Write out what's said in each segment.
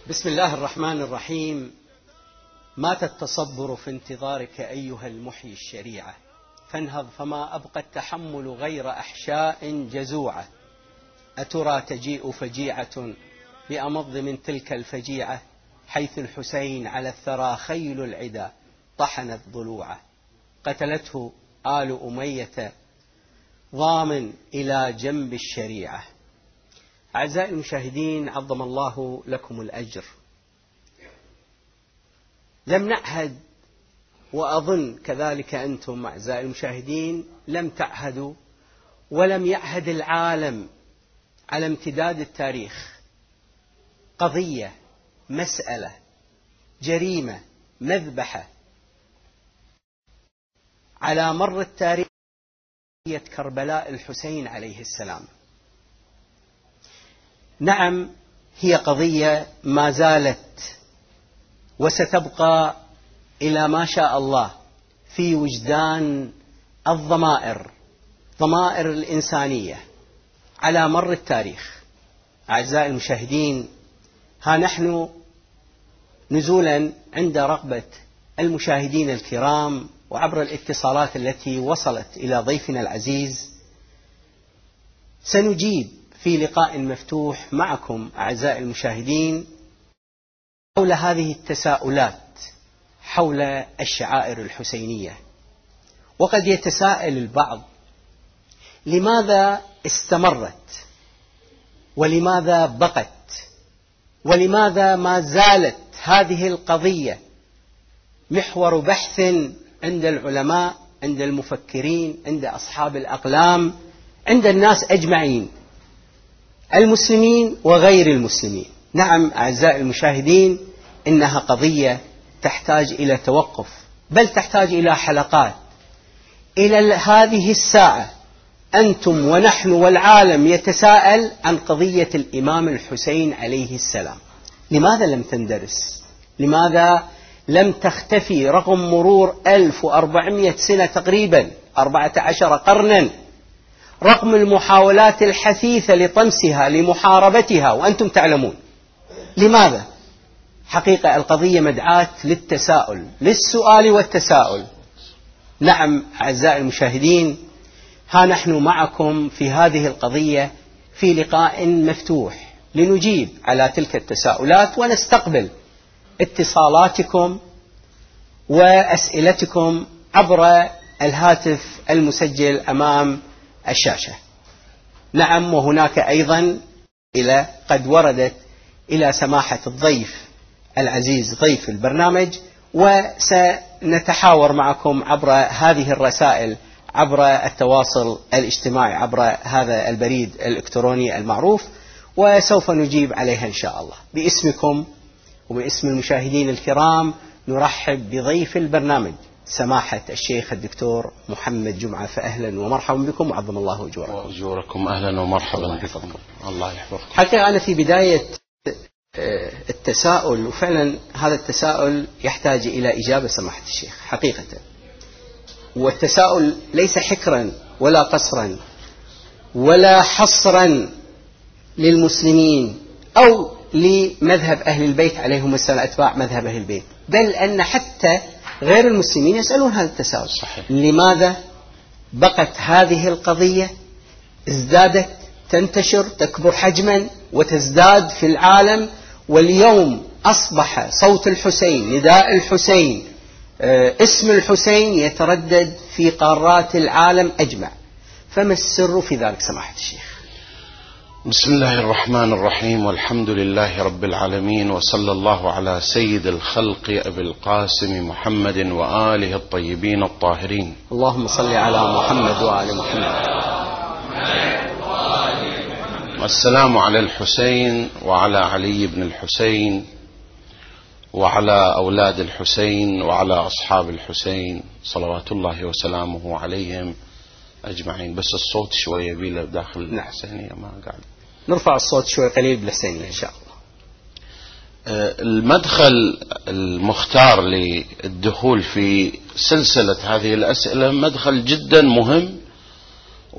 بسم الله الرحمن الرحيم. مات التصبر في انتظارك أيها المحيي الشريعة، فانهض فما أبقى التحمل غير أحشاء جزوعة. أترى تجيء فجيعة بأمض من تلك الفجيعة، حيث الحسين على الثرى خيل العدا طحنت ضلوعه. قتلته آل أمية ضامن إلى جنب الشريعة. أعزائي المشاهدين، عظم الله لكم الأجر. لم نعهد، وأظن كذلك أنتم أعزائي المشاهدين لم تعهدوا، ولم يعهد العالم على امتداد التاريخ قضية، مسألة، جريمة، مذبحة على مر التاريخ كربلاء الحسين عليه السلام. نعم، هي قضية ما زالت وستبقى إلى ما شاء الله في وجدان الضمائر، ضمائر الإنسانية على مر التاريخ. أعزائي المشاهدين، ها نحن نزولا عند رغبة المشاهدين الكرام وعبر الاتصالات التي وصلت إلى ضيفنا العزيز، سنجيب في لقاء مفتوح معكم أعزائي المشاهدين حول هذه التساؤلات حول الشعائر الحسينية. وقد يتساءل البعض: لماذا استمرت؟ ولماذا بقت؟ ولماذا ما زالت هذه القضية محور بحث عند العلماء، عند المفكرين، عند أصحاب الأقلام، عند الناس أجمعين، المسلمين وغير المسلمين؟ نعم أعزائي المشاهدين، إنها قضية تحتاج إلى توقف، بل تحتاج إلى حلقات. إلى هذه الساعة أنتم ونحن والعالم يتساءل عن قضية الإمام الحسين عليه السلام. لماذا لم تندرس؟ لماذا لم تختفي رغم مرور 1400 سنة تقريبا، 14 قرنا، رغم المحاولات الحثيثة لطمسها، لمحاربتها، وأنتم تعلمون لماذا؟ حقيقة القضية مدعاة للتساؤل، للسؤال والتساؤل. نعم أعزائي المشاهدين، ها نحن معكم في هذه القضية في لقاء مفتوح لنجيب على تلك التساؤلات، ونستقبل اتصالاتكم وأسئلتكم عبر الهاتف المسجل أمام الشاشة. نعم، وهناك أيضا قد وردت إلى سماحة الضيف العزيز ضيف البرنامج، وسنتحاور معكم عبر هذه الرسائل عبر التواصل الاجتماعي عبر هذا البريد الإلكتروني المعروف، وسوف نجيب عليها إن شاء الله. باسمكم وباسم المشاهدين الكرام نرحب بضيف البرنامج سماحة الشيخ الدكتور محمد جمعة، فأهلا ومرحبا بكم وعظم الله أجوركم. أهلا ومرحبا بكم. الله يحفظكم. حقيقة أنا في بداية التساؤل، وفعلا هذا التساؤل يحتاج إلى إجابة سماحة الشيخ حقيقة، والتساؤل ليس حكرا ولا قصرا ولا حصرا للمسلمين أو لمذهب أهل البيت عليهم السلام، أتباع مذهب أهل البيت، بل أن حتى غير المسلمين يسألون هذا التساؤل. صحيح. لماذا بقت هذه القضية، ازدادت، تنتشر، تكبر حجما وتزداد في العالم، واليوم أصبح صوت الحسين، نداء الحسين، اسم الحسين يتردد في قارات العالم أجمع. فما السر في ذلك سماحة الشيخ؟ بسم الله الرحمن الرحيم، والحمد لله رب العالمين، وصلى الله على سيد الخلق أبي القاسم محمد وآله الطيبين الطاهرين. اللهم صل على محمد وآل محمد. والسلام على الحسين وعلى علي بن الحسين وعلى أولاد الحسين وعلى أصحاب الحسين صلوات الله وسلامه عليهم أجمعين. بس الصوت شوية بيله داخل الحسينية ما قاعد. نرفع الصوت شوي قليل بالحسينية إن شاء الله. المدخل المختار للدخول في سلسلة هذه الأسئلة مدخل جدا مهم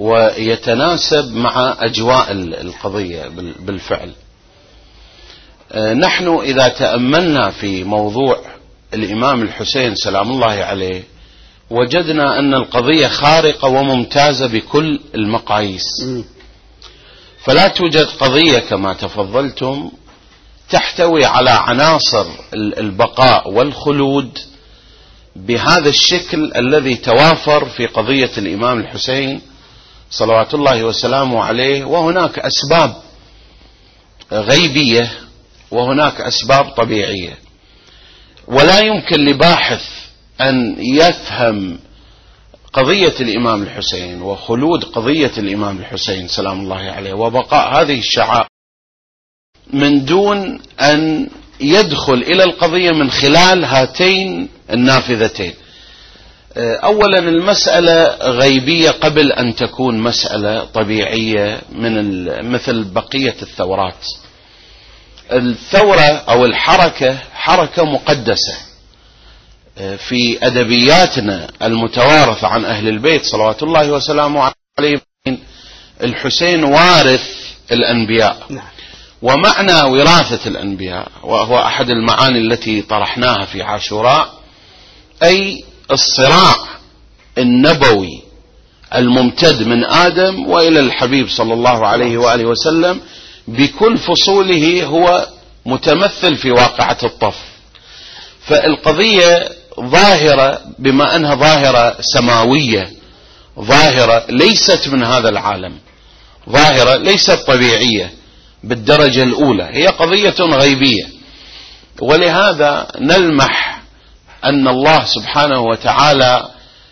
ويتناسب مع أجواء القضية بالفعل. نحن إذا تأملنا في موضوع الإمام الحسين سلام الله عليه وجدنا أن القضية خارقة وممتازة بكل المقاييس، فلا توجد قضية كما تفضلتم تحتوي على عناصر البقاء والخلود بهذا الشكل الذي توافر في قضية الإمام الحسين صلوات الله وسلامه عليه. وهناك أسباب غيبية وهناك أسباب طبيعية، ولا يمكن لباحث أن يفهم قضية الإمام الحسين وخلود قضية الإمام الحسين سلام الله عليه وبقاء هذه الشعائر من دون أن يدخل إلى القضية من خلال هاتين النافذتين. أولا المسألة غيبية قبل أن تكون مسألة طبيعية مثل بقية الثورات. الثورة أو الحركة حركة مقدسة في أدبياتنا المتوارثة عن أهل البيت صلوات الله وسلامه عليهم. الحسين وارث الأنبياء، ومعنى وراثة الأنبياء وهو أحد المعاني التي طرحناها في عاشوراء، أي الصراع النبوي الممتد من آدم وإلى الحبيب صلى الله عليه وآله وسلم بكل فصوله هو متمثل في واقعة الطف. فالقضية ظاهرة بما أنها ظاهرة سماوية، ظاهرة ليست من هذا العالم، ظاهرة ليست طبيعية بالدرجة الأولى، هي قضية غيبية. ولهذا نلمح أن الله سبحانه وتعالى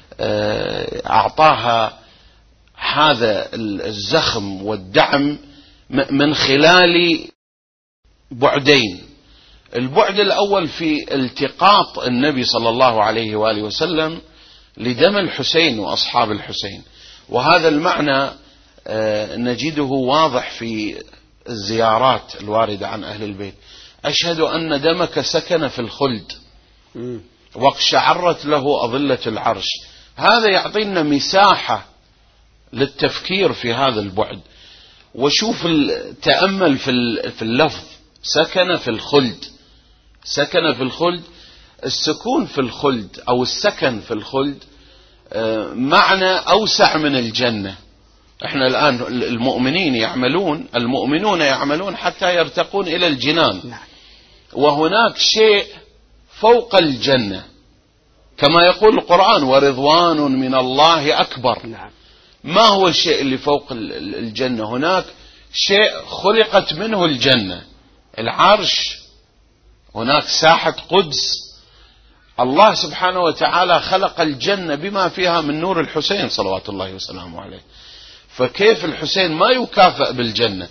أعطاها هذا الزخم والدعم من خلال بعدين. البعد الأول في التقاط النبي صلى الله عليه وآله وسلم لدم الحسين وأصحاب الحسين، وهذا المعنى نجده واضح في الزيارات الواردة عن أهل البيت. أشهد أن دمك سكن في الخلد واقشعرت له أظلة العرش. هذا يعطينا مساحة للتفكير في هذا البعد. وشوف تأمل في اللفظ سكن في الخلد. سكن في الخلد، السكون في الخلد أو السكن في الخلد معنى أوسع من الجنة. احنا الآن المؤمنون يعملون حتى يرتقون إلى الجنان، وهناك شيء فوق الجنة كما يقول القرآن ورضوان من الله أكبر. ما هو الشيء اللي فوق الجنة؟ هناك شيء خلقت منه الجنة، العرش، هناك ساحة قدس. الله سبحانه وتعالى خلق الجنة بما فيها من نور الحسين صلوات الله وسلامه عليه. فكيف الحسين ما يكافئ بالجنة؟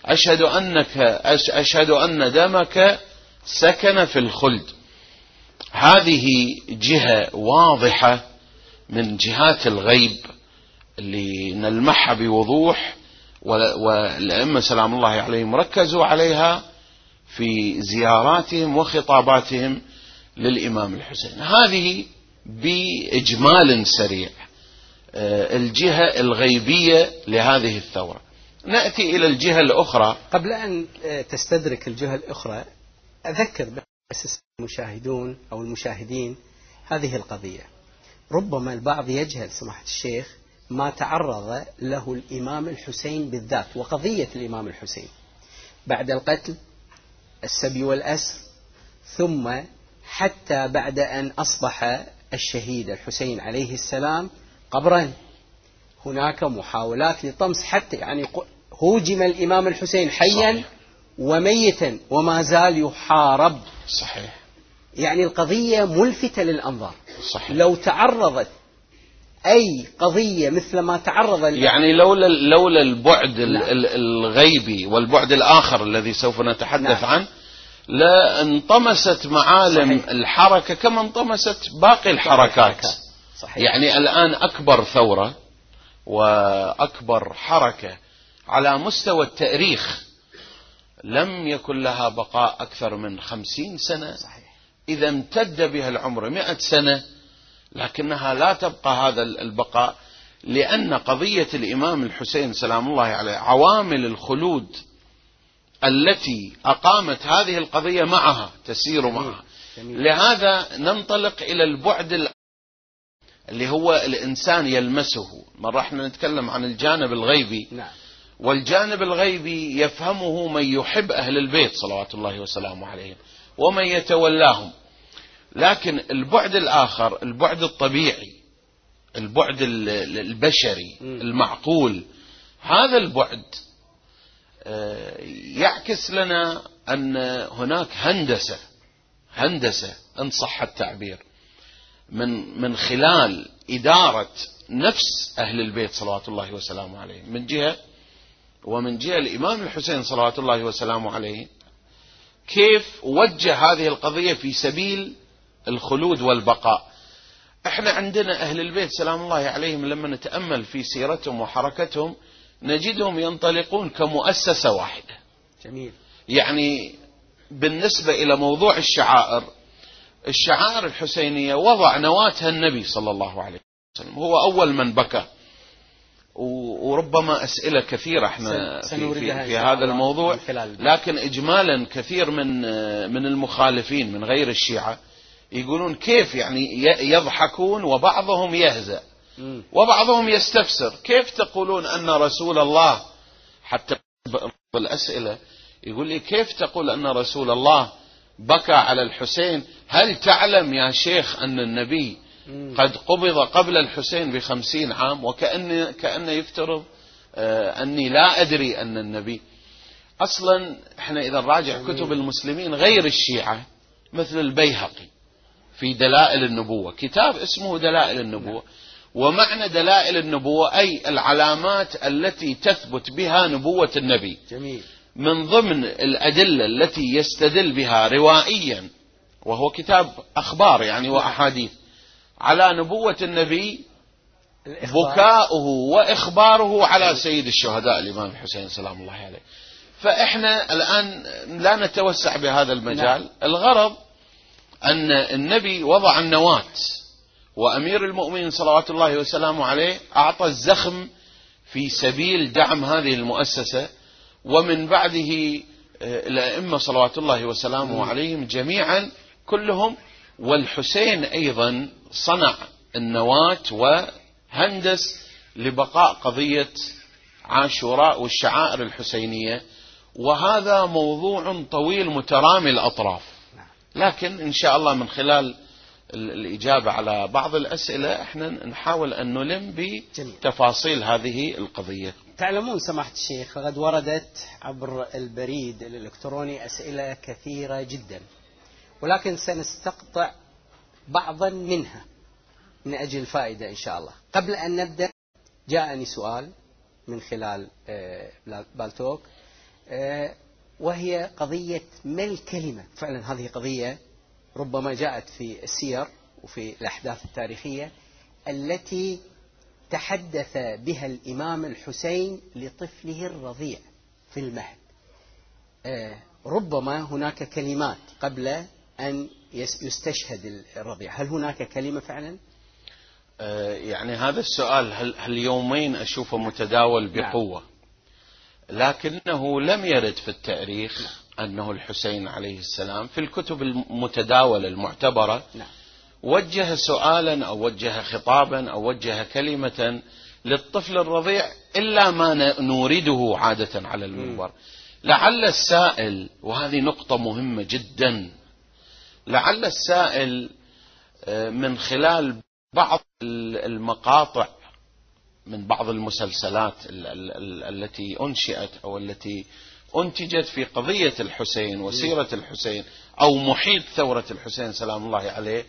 أشهد أن دمك سكن في الخلد. هذه جهة واضحة من جهات الغيب اللي نلمحها بوضوح، والأئمة سلام الله عليهم ركزوا عليها في زياراتهم وخطاباتهم للإمام الحسين. هذه بإجمال سريع الجهة الغيبية لهذه الثورة. نأتي إلى الجهة الأخرى. قبل أن تستدرك الجهة الأخرى أذكر بس المشاهدون أو المشاهدين هذه القضية. ربما البعض يجهل سماحة الشيخ ما تعرض له الإمام الحسين بالذات، وقضية الإمام الحسين بعد القتل، السبي والأسر، ثم حتى بعد أن أصبح الشهيد الحسين عليه السلام قبرا. هناك محاولات لطمس، حتى يعني هوجم الإمام الحسين حيا صحيح. وميتا وما زال يحارب. صحيح. يعني القضية ملفتة للأنظار. صحيح. لو تعرضت أي قضية مثل ما تعرض يعني لولا البعد الغيبي والبعد الآخر الذي سوف نتحدث عنه لا انطمست معالم صحيح. الحركة كما انطمست باقي الحركات. صحيح. يعني الآن أكبر ثورة وأكبر حركة على مستوى التاريخ لم يكن لها بقاء أكثر من 50 سنة. صحيح. إذا امتد بها العمر 100 سنة لكنها لا تبقى هذا البقاء، لأن قضية الإمام الحسين سلام الله عليه عوامل الخلود التي أقامت هذه القضية معها تسير معها. لهذا ننطلق إلى البعد اللي هو الإنسان يلمسه. مرة احنا نتكلم عن الجانب الغيبي، والجانب الغيبي يفهمه من يحب أهل البيت صلوات الله وسلامه عليهم ومن يتولاهم. لكن البعد الآخر، البعد الطبيعي، البعد البشري المعقول، هذا البعد يعكس لنا أن هناك هندسة إن صح التعبير من خلال إدارة نفس أهل البيت صلوات الله وسلامه عليهم من جهة، ومن جهة الإمام الحسين صلوات الله وسلامه عليه كيف وجه هذه القضية في سبيل الخلود والبقاء. احنا عندنا أهل البيت سلام الله عليهم لما نتأمل في سيرتهم وحركتهم نجدهم ينطلقون كمؤسسة واحدة. جميل. يعني بالنسبة إلى موضوع الشعائر الحسينية وضع نواتها النبي صلى الله عليه وسلم، هو أول من بكى. وربما أسئلة كثيرة احنا في هذا الموضوع، لكن إجمالا كثير من المخالفين من غير الشيعة يقولون كيف يعني يضحكون وبعضهم يهزأ وبعضهم يستفسر، كيف تقولون أن رسول الله، حتى بالأسئلة يقول لي كيف تقول أن رسول الله بكى على الحسين؟ هل تعلم يا شيخ أن النبي قد قبض قبل الحسين ب50 عام؟ وكأنه يفترض أني لا أدري أن النبي. أصلا احنا إذا نراجع كتب المسلمين غير الشيعة مثل البيهقي في دلائل النبوة، كتاب اسمه دلائل النبوة، ومعنى دلائل النبوة أي العلامات التي تثبت بها نبوة النبي. جميل. من ضمن الأدلة التي يستدل بها روائيا، وهو كتاب أخبار يعني وأحاديث، على نبوة النبي بكاؤه وإخباره على سيد الشهداء الإمام الحسين سلام الله عليه. فإحنا الآن لا نتوسع بهذا المجال. الغرض أن النبي وضع النواة، وأمير المؤمنين صلوات الله وسلامه عليه أعطى الزخم في سبيل دعم هذه المؤسسة، ومن بعده الأئمة صلوات الله وسلامه عليهم جميعا كلهم. والحسين أيضا صنع النواة وهندس لبقاء قضية عاشوراء والشعائر الحسينية، وهذا موضوع طويل مترامي الأطراف. لكن إن شاء الله من خلال الإجابة على بعض الأسئلة احنا نحاول أن نلم بتفاصيل هذه القضية. تعلمون سماحة الشيخ قد وردت عبر البريد الإلكتروني أسئلة كثيرة جدا، ولكن سنستقطع بعضا منها من أجل الفائدة إن شاء الله. قبل أن نبدأ جاءني سؤال من خلال بالتوك، وهي قضية ما الكلمة. فعلا هذه قضية ربما جاءت في السير وفي الأحداث التاريخية التي تحدث بها الإمام الحسين لطفله الرضيع في المهد. ربما هناك كلمات قبل أن يستشهد الرضيع، هل هناك كلمة فعلا؟ يعني هذا السؤال هاليومين أشوفه متداول بقوة. لكنه لم يرد في التاريخ أنه الحسين عليه السلام في الكتب المتداولة المعتبرة وجه سؤالا أو وجه خطابا أو وجه كلمة للطفل الرضيع إلا ما نورده عادة على المنبر. لعل السائل، وهذه نقطة مهمة جدا، لعل السائل من خلال بعض المقاطع من بعض المسلسلات التي أنشئت أو التي أنتجت في قضية الحسين وسيرة الحسين أو محيط ثورة الحسين سلام الله عليه،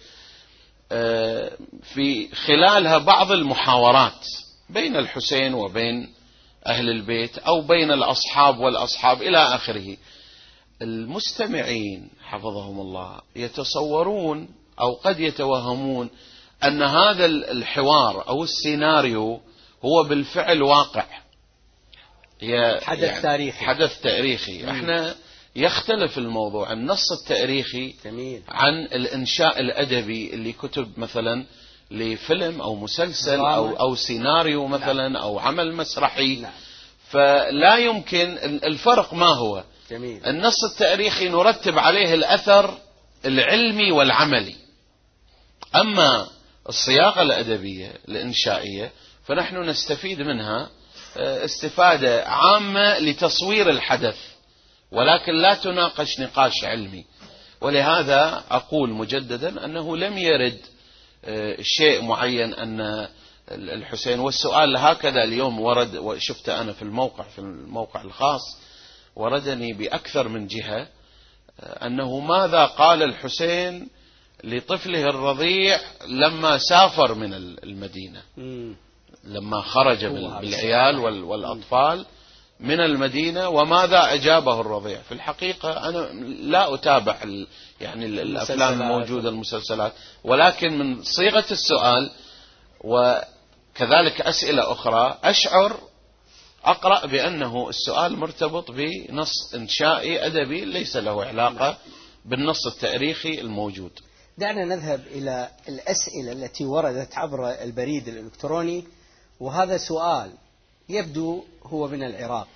في خلالها بعض المحاورات بين الحسين وبين أهل البيت أو بين الأصحاب والأصحاب إلى آخره. المستمعين حفظهم الله يتصورون أو قد يتوهمون أن هذا الحوار أو السيناريو هو بالفعل واقع، حدث تاريخي. احنا يختلف الموضوع، النص التاريخي عن الإنشاء الأدبي اللي كتب مثلا لفيلم أو مسلسل أو سيناريو مثلا أو عمل مسرحي. فلا يمكن، الفرق ما هو؟ جميل. النص التاريخي نرتب عليه الأثر العلمي والعملي، أما الصياغة الأدبية الإنشائية فنحن نستفيد منها استفادة عامة لتصوير الحدث، ولكن لا تناقش نقاش علمي. ولهذا أقول مجددا أنه لم يرد شيء معين أن الحسين، والسؤال هكذا اليوم ورد، وشفت أنا في الموقع الخاص وردني بأكثر من جهة، أنه ماذا قال الحسين لطفله الرضيع لما سافر من المدينة، لما خرج بالعيال والأطفال من المدينة، وماذا أجابه الرضيع. في الحقيقة أنا لا أتابع يعني الأفلام الموجودة المسلسلات، ولكن من صيغة السؤال وكذلك أسئلة أخرى أقرأ بأنه السؤال مرتبط بنص إنشائي أدبي ليس له علاقة بالنص التاريخي الموجود. دعنا نذهب إلى الأسئلة التي وردت عبر البريد الإلكتروني، وهذا سؤال يبدو هو من العراق.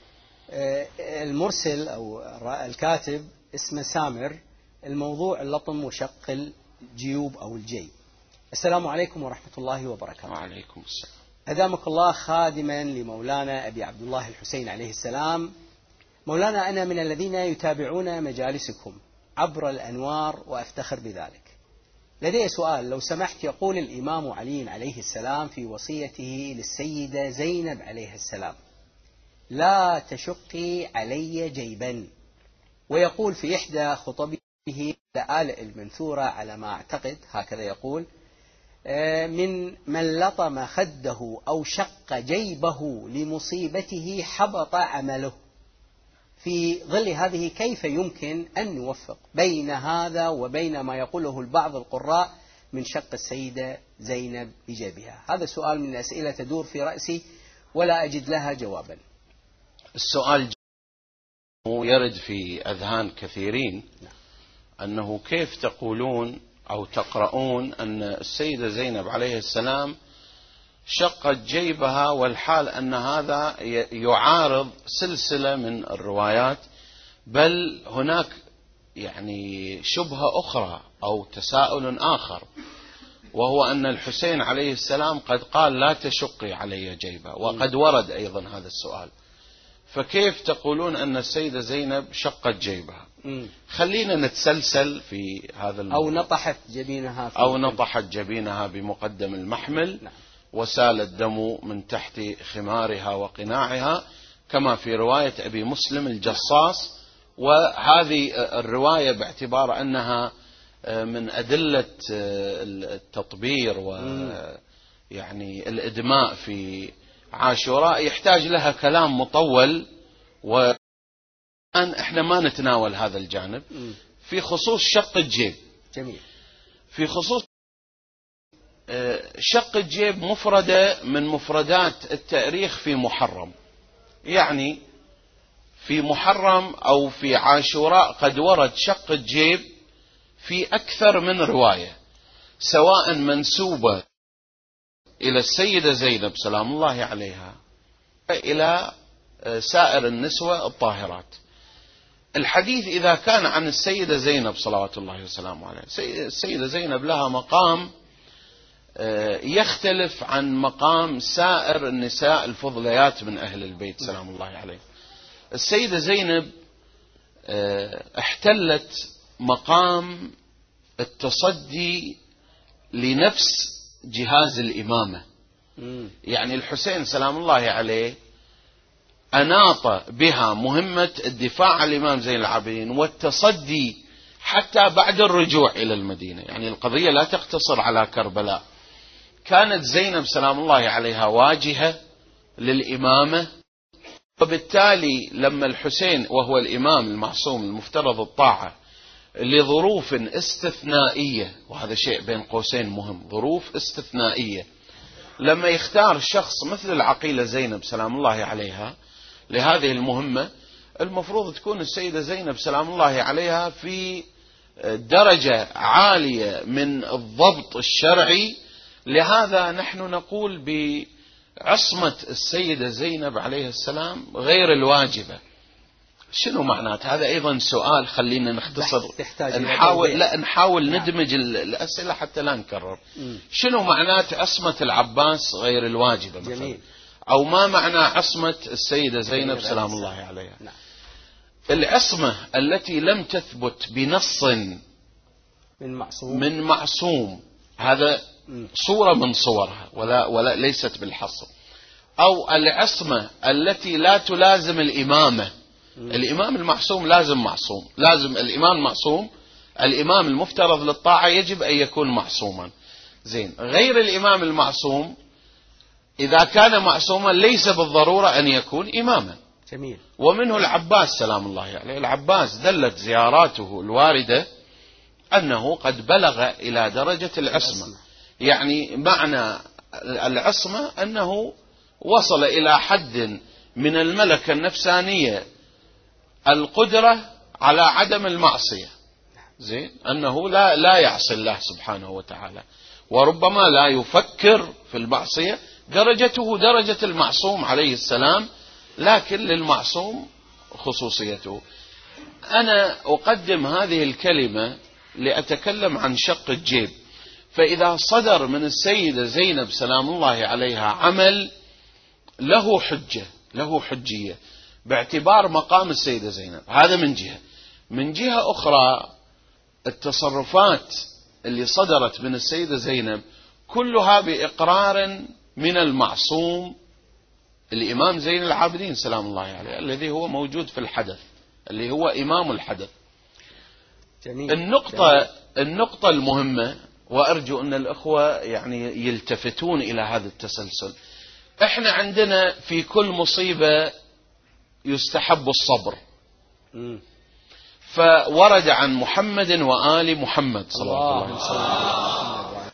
المرسل أو الكاتب اسمه سامر، الموضوع اللطم وشق الجيوب أو الجيب. السلام عليكم ورحمة الله وبركاته. وعليكم السلام. أدامك الله خادما لمولانا أبي عبد الله الحسين عليه السلام. مولانا، أنا من الذين يتابعون مجالسكم عبر الأنوار وأفتخر بذلك. لدي سؤال لو سمحت. يقول الإمام علي عليه السلام في وصيته للسيدة زينب عليه السلام: لا تشقي علي جيبا. ويقول في إحدى خطبه لآل المنثورة على ما أعتقد هكذا يقول: من لطم خده أو شق جيبه لمصيبته حبط عمله. في ظل هذه كيف يمكن أن نوفق بين هذا وبين ما يقوله البعض القراء من شق السيدة زينب لجيبها؟ هذا سؤال من الأسئلة تدور في رأسي ولا أجد لها جوابا. السؤال يرد في أذهان كثيرين أنه كيف تقولون أو تقرؤون أن السيدة زينب عليه السلام شقت جيبها، والحال أن هذا يعارض سلسلة من الروايات، بل هناك يعني شبهة أخرى أو تساؤل آخر، وهو أن الحسين عليه السلام قد قال لا تشقي علي جيبها، وقد ورد أيضا هذا السؤال. فكيف تقولون أن السيدة زينب شقت جيبها؟ خلينا نتسلسل في هذا الموضوع. أو نطحت جبينها بمقدم المحمل. نعم. وسال الدم من تحت خمارها وقناعها، كما في رواية أبي مسلم الجصاص. وهذه الرواية باعتبار أنها من أدلة التطبير ويعني الإدماء في عاشوراء يحتاج لها كلام مطول، والآن احنا ما نتناول هذا الجانب. في خصوص شق الجيب، جميل. في خصوص شق الجيب مفردة من مفردات التاريخ في محرم، يعني في محرم أو في عاشوراء قد ورد شق الجيب في أكثر من رواية، سواء منسوبة إلى السيدة زينب سلام الله عليها إلى سائر النسوة الطاهرات. الحديث إذا كان عن السيدة زينب صلوات الله وسلامه عليها، السيدة زينب لها مقام يختلف عن مقام سائر النساء الفضليات من أهل البيت سلام الله عليه. السيدة زينب احتلت مقام التصدي لنفس جهاز الإمامة. يعني الحسين سلام الله عليه أناط بها مهمة الدفاع عن الإمام زين العابدين والتصدي حتى بعد الرجوع إلى المدينة. يعني القضية لا تقتصر على كربلاء. كانت زينب سلام الله عليها واجهة للإمامة، وبالتالي لما الحسين وهو الإمام المعصوم المفترض الطاعة لظروف استثنائية، وهذا شيء بين قوسين مهم، ظروف استثنائية، لما يختار شخص مثل العقيلة زينب سلام الله عليها لهذه المهمة، المفروض تكون السيدة زينب سلام الله عليها في درجة عالية من الضبط الشرعي. لهذا نحن نقول بعصمة السيدة زينب عليه السلام غير الواجبة. شنو معنات هذا؟ أيضا سؤال، خلينا نختصر، نحاول ندمج الأسئلة حتى لا نكرر. شنو معنات عصمة العباس غير الواجبة مثلا؟ جميل. أو ما معنى عصمة السيدة زينب سلام الله عليها؟ نعم. العصمة التي لم تثبت بنص من معصوم، هذا صورة من صورها ولا ليست بالحصر. أو العصمة التي لا تلازم الإمامة. الإمام المعصوم لازم معصوم، لازم الإمام معصوم، الإمام المفترض للطاعة يجب أن يكون معصوما. زين، غير الإمام المعصوم إذا كان معصوما ليس بالضرورة أن يكون إماما. جميل. ومنه العباس سلام الله عليه. العباس دلت زياراته الواردة أنه قد بلغ إلى درجة العصمة. يعني معنى العصمة أنه وصل إلى حد من الملكة النفسانية القدرة على عدم المعصية. زين، أنه لا يعصي الله سبحانه وتعالى، وربما لا يفكر في المعصية. درجته درجة المعصوم عليه السلام، لكن للمعصوم خصوصيته. أنا أقدم هذه الكلمة لأتكلم عن شق الجيب. فإذا صدر من السيدة زينب سلام الله عليها عمل له حجة، له حجية باعتبار مقام السيدة زينب، هذا من جهة. من جهة أخرى التصرفات اللي صدرت من السيدة زينب كلها بإقرار من المعصوم الإمام زين العابدين سلام الله عليه، الذي هو موجود في الحدث، اللي هو إمام الحدث. جميل. النقطة المهمة، وأرجو أن الأخوة يعني يلتفتون إلى هذا التسلسل. إحنا عندنا في كل مصيبة يستحب الصبر. فورد عن محمد وآل محمد صلى الله عليه وسلم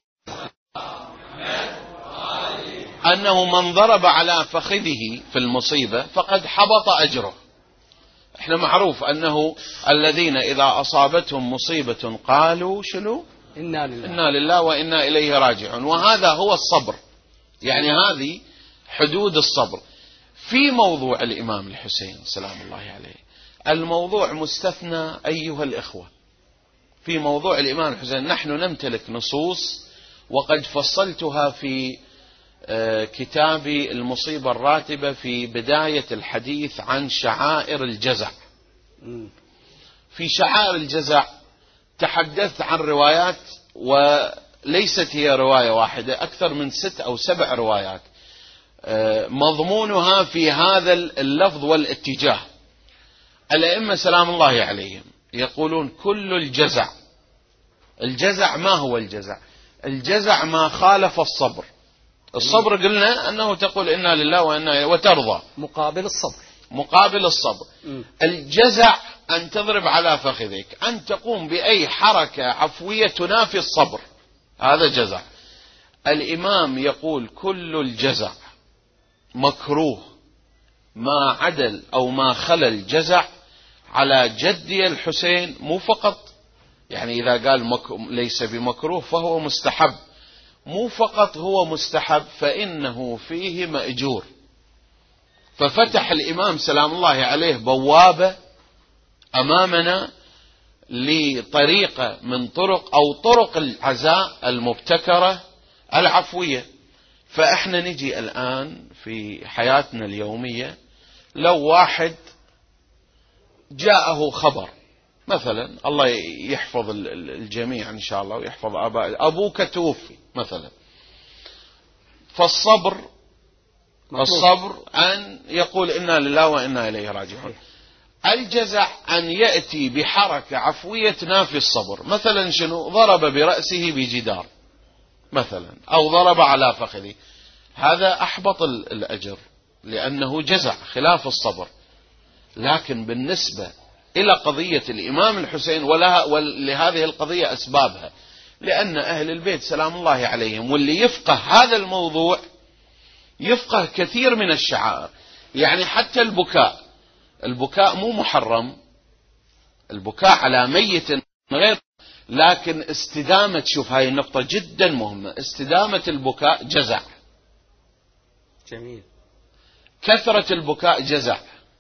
أنه من ضرب على فخذه في المصيبة فقد حبط أجره. احنا معروف أنه الذين إذا أصابتهم مصيبة قالوا شنو؟ إنا لله وإنا إليه راجعون. وهذا هو الصبر، يعني هذه حدود الصبر. في موضوع الإمام الحسين سلام الله عليه الموضوع مستثنى أيها الإخوة. في موضوع الإمام الحسين نحن نمتلك نصوص، وقد فصلتها في كتابي المصيبة الراتبة في بداية الحديث عن شعائر الجزع. في شعائر الجزع تحدثت عن روايات، وليست هي رواية واحدة، أكثر من 6 أو 7 روايات مضمونها في هذا اللفظ والاتجاه. الأئمة سلام الله عليهم يقولون كل الجزع ما هو الجزع؟ الجزع ما خالف الصبر. الصبر قلنا أنه تقول إنا لله وإنا إليه وترضى، مقابل الصبر. الجزع أن تضرب على فخذك، أن تقوم بأي حركة عفوية تنافي الصبر، هذا جزع. الإمام يقول كل الجزع مكروه ما عدل أو ما خلا الجزع على جدي الحسين، مو فقط يعني إذا قال ليس بمكروه فهو مستحب، مو فقط هو مستحب فإنه فيه مأجور. ففتح الإمام سلام الله عليه بوابة أمامنا لطريقة من طرق العزاء المبتكرة العفوية. فإحنا نجي الآن في حياتنا اليومية، لو واحد جاءه خبر مثلا، الله يحفظ الجميع إن شاء الله ويحفظ آباء، أبوك توفي مثلا، فالصبر أن يقول إنا لله وإنا إليه راجعون. الجزع أن يأتي بحركة عفوية تنافي الصبر، مثلا شنو؟ ضرب برأسه بجدار مثلا، أو ضرب على فخذه، هذا أحبط الأجر لأنه جزع خلاف الصبر. لكن بالنسبة إلى قضية الإمام الحسين ولهذه القضية أسبابها، لأن أهل البيت سلام الله عليهم واللي يفقه هذا الموضوع يفقه كثير من الشعائر. يعني حتى البكاء مو محرم، البكاء على ميت غير، لكن استدامة، شوف هاي النقطة جدا مهمة، استدامة البكاء جزع. جميل. كثرة البكاء جزع.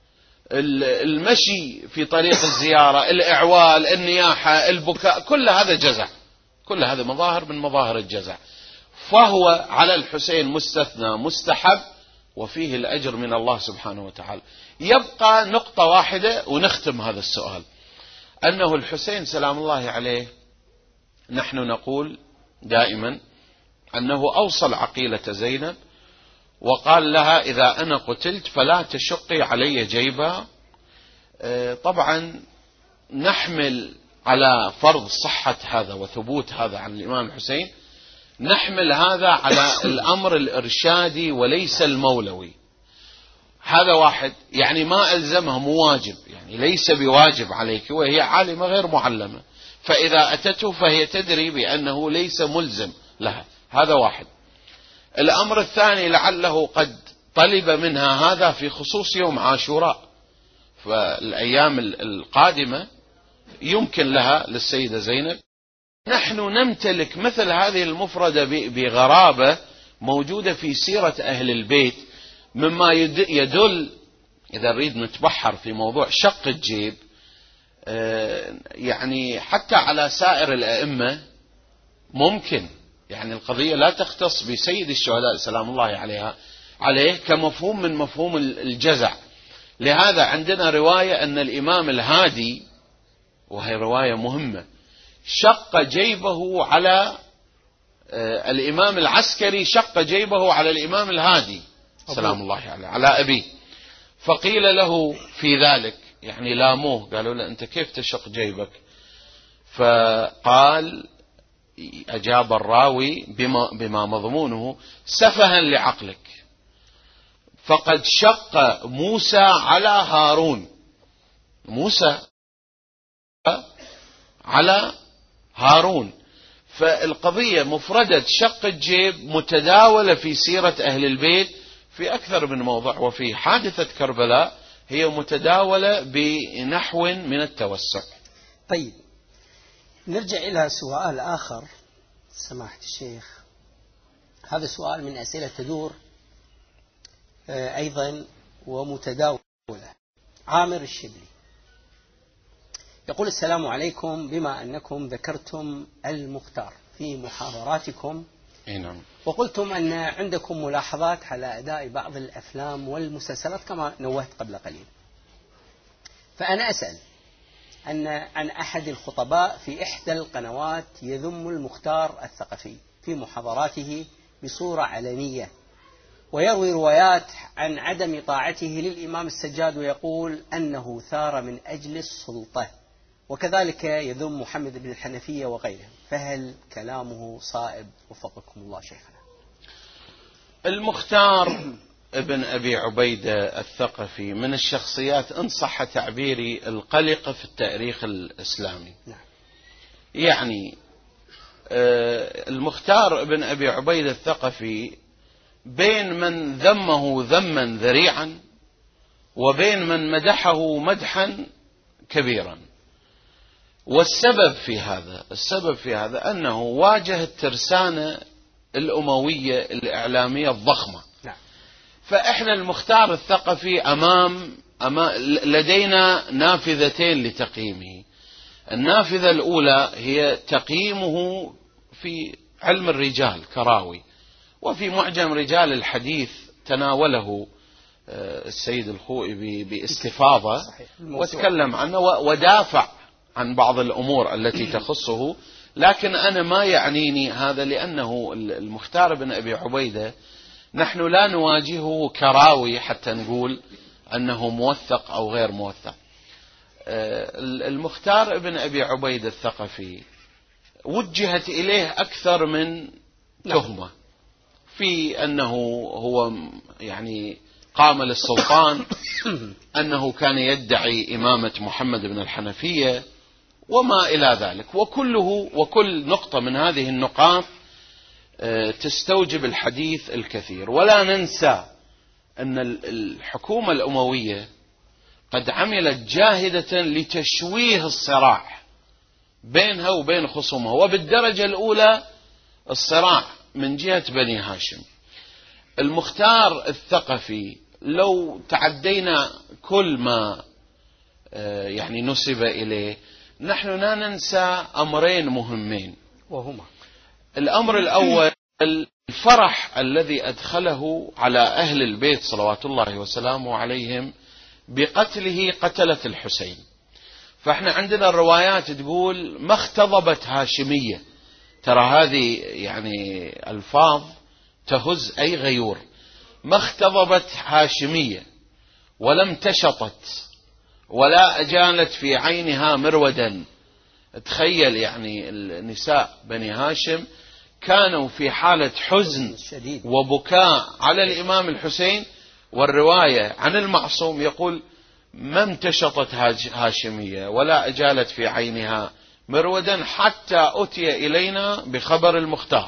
المشي في طريق الزيارة، الإعوال، النياحة، البكاء، كل هذا جزع، كل هذا مظاهر من مظاهر الجزع. فهو على الحسين مستثنى مستحب وفيه الأجر من الله سبحانه وتعالى. يبقى نقطة واحدة ونختم هذا السؤال، أنه الحسين سلام الله عليه نحن نقول دائما أنه أوصل عقيلة زينب وقال لها إذا أنا قتلت فلا تشقي علي جيبا. طبعا نحمل على فرض صحة هذا وثبوت هذا عن الإمام الحسين، نحمل هذا على الأمر الإرشادي وليس المولوي. هذا واحد، يعني ما ألزمها مواجب، يعني ليس بواجب عليك، وهي عالمة غير معلمة، فإذا أتته فهي تدري بأنه ليس ملزم لها. هذا واحد. الأمر الثاني لعله قد طلب منها هذا في خصوص يوم عاشوراء، فالأيام القادمة يمكن لها للسيدة زينب. نحن نمتلك مثل هذه المفردة بغرابة موجودة في سيرة أهل البيت، مما يدل إذا نريد نتبحر في موضوع شق الجيب يعني حتى على سائر الأئمة ممكن، يعني القضية لا تختص بسيد الشهداء سلام الله عليه كمفهوم من مفهوم الجزع. لهذا عندنا رواية أن الإمام الهادي، وهي رواية مهمة، شق جيبه على الإمام العسكري، شق جيبه على الإمام الهادي سلام الله على أبيه، فقيل له في ذلك يعني لاموه، قالوا له أنت كيف تشق جيبك؟ فقال أجاب الراوي بما مضمونه سفها لعقلك، فقد شق موسى على هارون، موسى على هارون. فالقضية مفردة شق الجيب متداولة في سيرة أهل البيت في أكثر من موضع، وفي حادثة كربلاء هي متداولة بنحو من التوسع. طيب نرجع إلى سؤال آخر سماحة الشيخ. هذا سؤال من أسئلة تدور أيضا ومتداولة. عامر الشبلي يقول السلام عليكم، بما أنكم ذكرتم المختار في محاضراتكم وقلتم أن عندكم ملاحظات على أداء بعض الأفلام والمسلسلات كما نوهت قبل قليل، فأنا أسأل عن أحد الخطباء في إحدى القنوات يذم المختار الثقفي في محاضراته بصورة علنية، ويروي روايات عن عدم طاعته للإمام السجاد ويقول أنه ثار من أجل السلطة، وكذلك يذم محمد بن الحنفية وغيره، فهل كلامه صائب وفقكم الله شيخنا؟ المختار ابن أبي عبيدة الثقفي من الشخصيات إن صح تعبيري القلقة في التاريخ الإسلامي. يعني المختار ابن أبي عبيدة الثقفي بين من ذمه ذما ذريعا وبين من مدحه مدحا كبيرا. والسبب في هذا أنه واجه الترسانة الأموية الإعلامية الضخمة. فإحنا المختار الثقفي أمام لدينا نافذتين لتقييمه. النافذة الأولى هي تقييمه في علم الرجال كراوي، وفي معجم رجال الحديث تناوله السيد الخوئي باستفاضة وتكلم عنه ودافع عن بعض الأمور التي تخصه. لكن أنا ما يعنيني هذا، لأنه المختار بن أبي عبيدة نحن لا نواجهه كراوي حتى نقول أنه موثق أو غير موثق. المختار بن أبي عبيدة الثقفي وجهت إليه أكثر من تهمة في أنه هو يعني قام للسلطان، أنه كان يدعي إمامة محمد بن الحنفية وما إلى ذلك، وكل نقطة من هذه النقاط تستوجب الحديث الكثير. ولا ننسى أن الحكومة الأموية قد عملت جاهدة لتشويه الصراع بينها وبين خصومها، وبالدرجة الأولى الصراع من جهة بني هاشم. المختار الثقفي لو تعدينا كل ما يعني نسب إليه، نحن لا ننسى أمرين مهمين، وهما: الأمر الأول الفرح الذي أدخله على أهل البيت صلوات الله وسلامه عليهم بقتله قتلة الحسين. فإحنا عندنا الروايات تقول ما اختضبت هاشمية، ترى هذه يعني ألفاظ تهز أي غيور، ما اختضبت هاشمية ولم تشطت ولا أجالت في عينها مرودا. تخيل يعني النساء بني هاشم كانوا في حالة حزن وبكاء على الإمام الحسين، والرواية عن المعصوم يقول ما امتشطت هاشمية ولا أجالت في عينها مرودا حتى أتي إلينا بخبر المختار.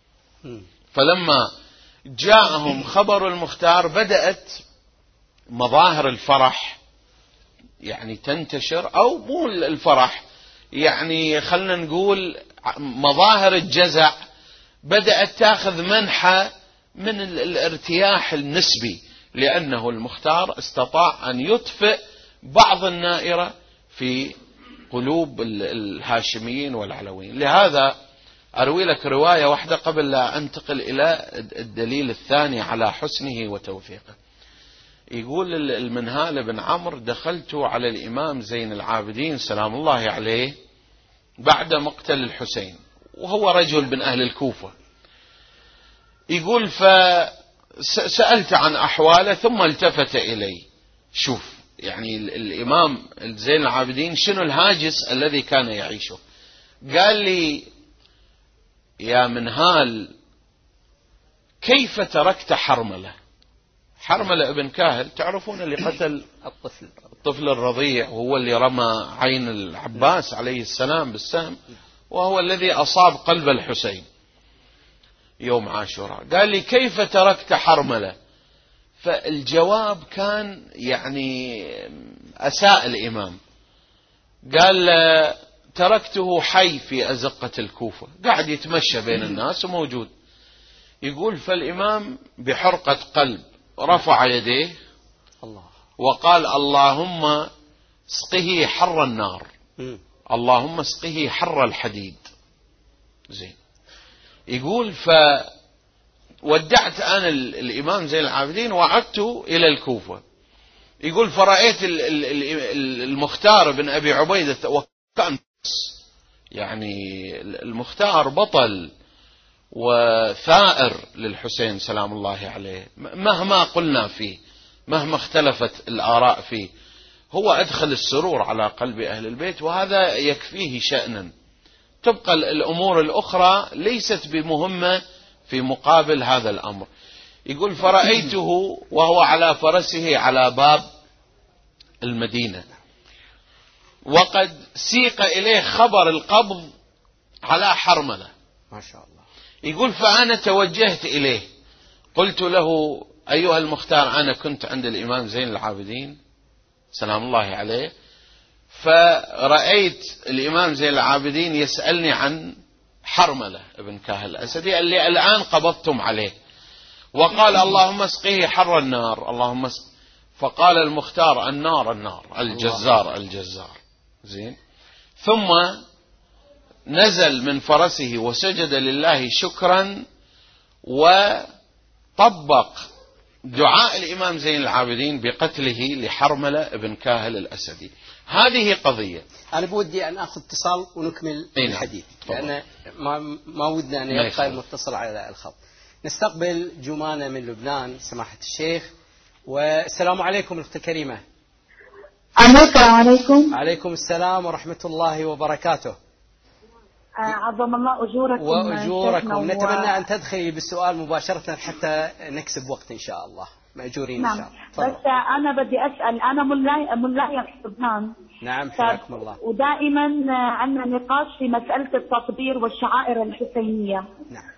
فلما جاءهم خبر المختار بدأت مظاهر الفرح يعني تنتشر، أو مو الفرح، يعني خلنا نقول مظاهر الجزع بدأت تأخذ منحى من الارتياح النسبي، لأنه المختار استطاع أن يطفئ بعض النائرة في قلوب الهاشميين والعلويين. لهذا أروي لك رواية واحدة قبل لا أنتقل إلى الدليل الثاني على حسنه وتوفيقه. يقول المنهال بن عمرو: دخلت على الإمام زين العابدين سلام الله عليه بعد مقتل الحسين، وهو رجل من أهل الكوفة. يقول فسألت عن أحواله ثم التفت إلي. شوف يعني الإمام زين العابدين شنو الهاجس الذي كان يعيشه. قال لي: يا منهال، كيف تركت حرملة؟ حرملة ابن كاهل تعرفون اللي قتل الطفل الرضيع، وهو اللي رمى عين العباس عليه السلام بالسهم، وهو الذي أصاب قلب الحسين يوم عاشوراء. قال لي: كيف تركت حرملة؟ فالجواب كان يعني أساء الإمام. قال: تركته حي في أزقة الكوفة، قاعد يتمشى بين الناس وموجود. يقول فالإمام بحرقة قلب رفع يديه وقال: اللهم اسقه حر النار، اللهم اسقه حر الحديد. زين. يقول فودعت أنا الإمام زين العابدين وعدت إلى الكوفة. يقول فرأيت المختار بن أبي عبيدة، وكان يعني المختار بطل وثائر للحسين سلام الله عليه، مهما قلنا فيه، مهما اختلفت الآراء فيه، هو أدخل السرور على قلب أهل البيت، وهذا يكفيه شأنا. تبقى الأمور الأخرى ليست بمهمة في مقابل هذا الأمر. يقول فرأيته وهو على فرسه على باب المدينة، وقد سيق إليه خبر القبض على حرملة، ما شاء الله. يقول فأنا توجهت إليه، قلت له: أيها المختار، أنا كنت عند الإمام زين العابدين سلام الله عليه، فرأيت الإمام زين العابدين يسألني عن حرملة ابن كاهل الأسدي اللي الآن قبضتم عليه، وقال: اللهم اسقه حر النار، اللهم اسقه. فقال المختار: النار النار، الجزار الجزار. زين. ثم نزل من فرسه وسجد لله شكرا، وطبق دعاء الإمام زين العابدين بقتله لحرملة ابن كاهل الأسدي. هذه قضية. أنا بودي أن أخذ اتصال ونكمل الحديث، لأن ما ودنا أن يبقى المتصل على الخط. نستقبل جمانة من لبنان سماحة الشيخ. والسلام عليكم الأخت الكريمة. السلام عليكم. عليكم السلام ورحمة الله وبركاته. عظم الله أجوركم وأجوركم. نتمنى أن تدخلي بالسؤال مباشرة حتى نكسب وقت إن شاء الله. مأجورين إن شاء الله. بس أنا بدي أسأل، أنا ملاية في لبنان. نعم حياكم الله. ودائما عندنا نقاش في مسألة التطبير والشعائر الحسينية. نعم.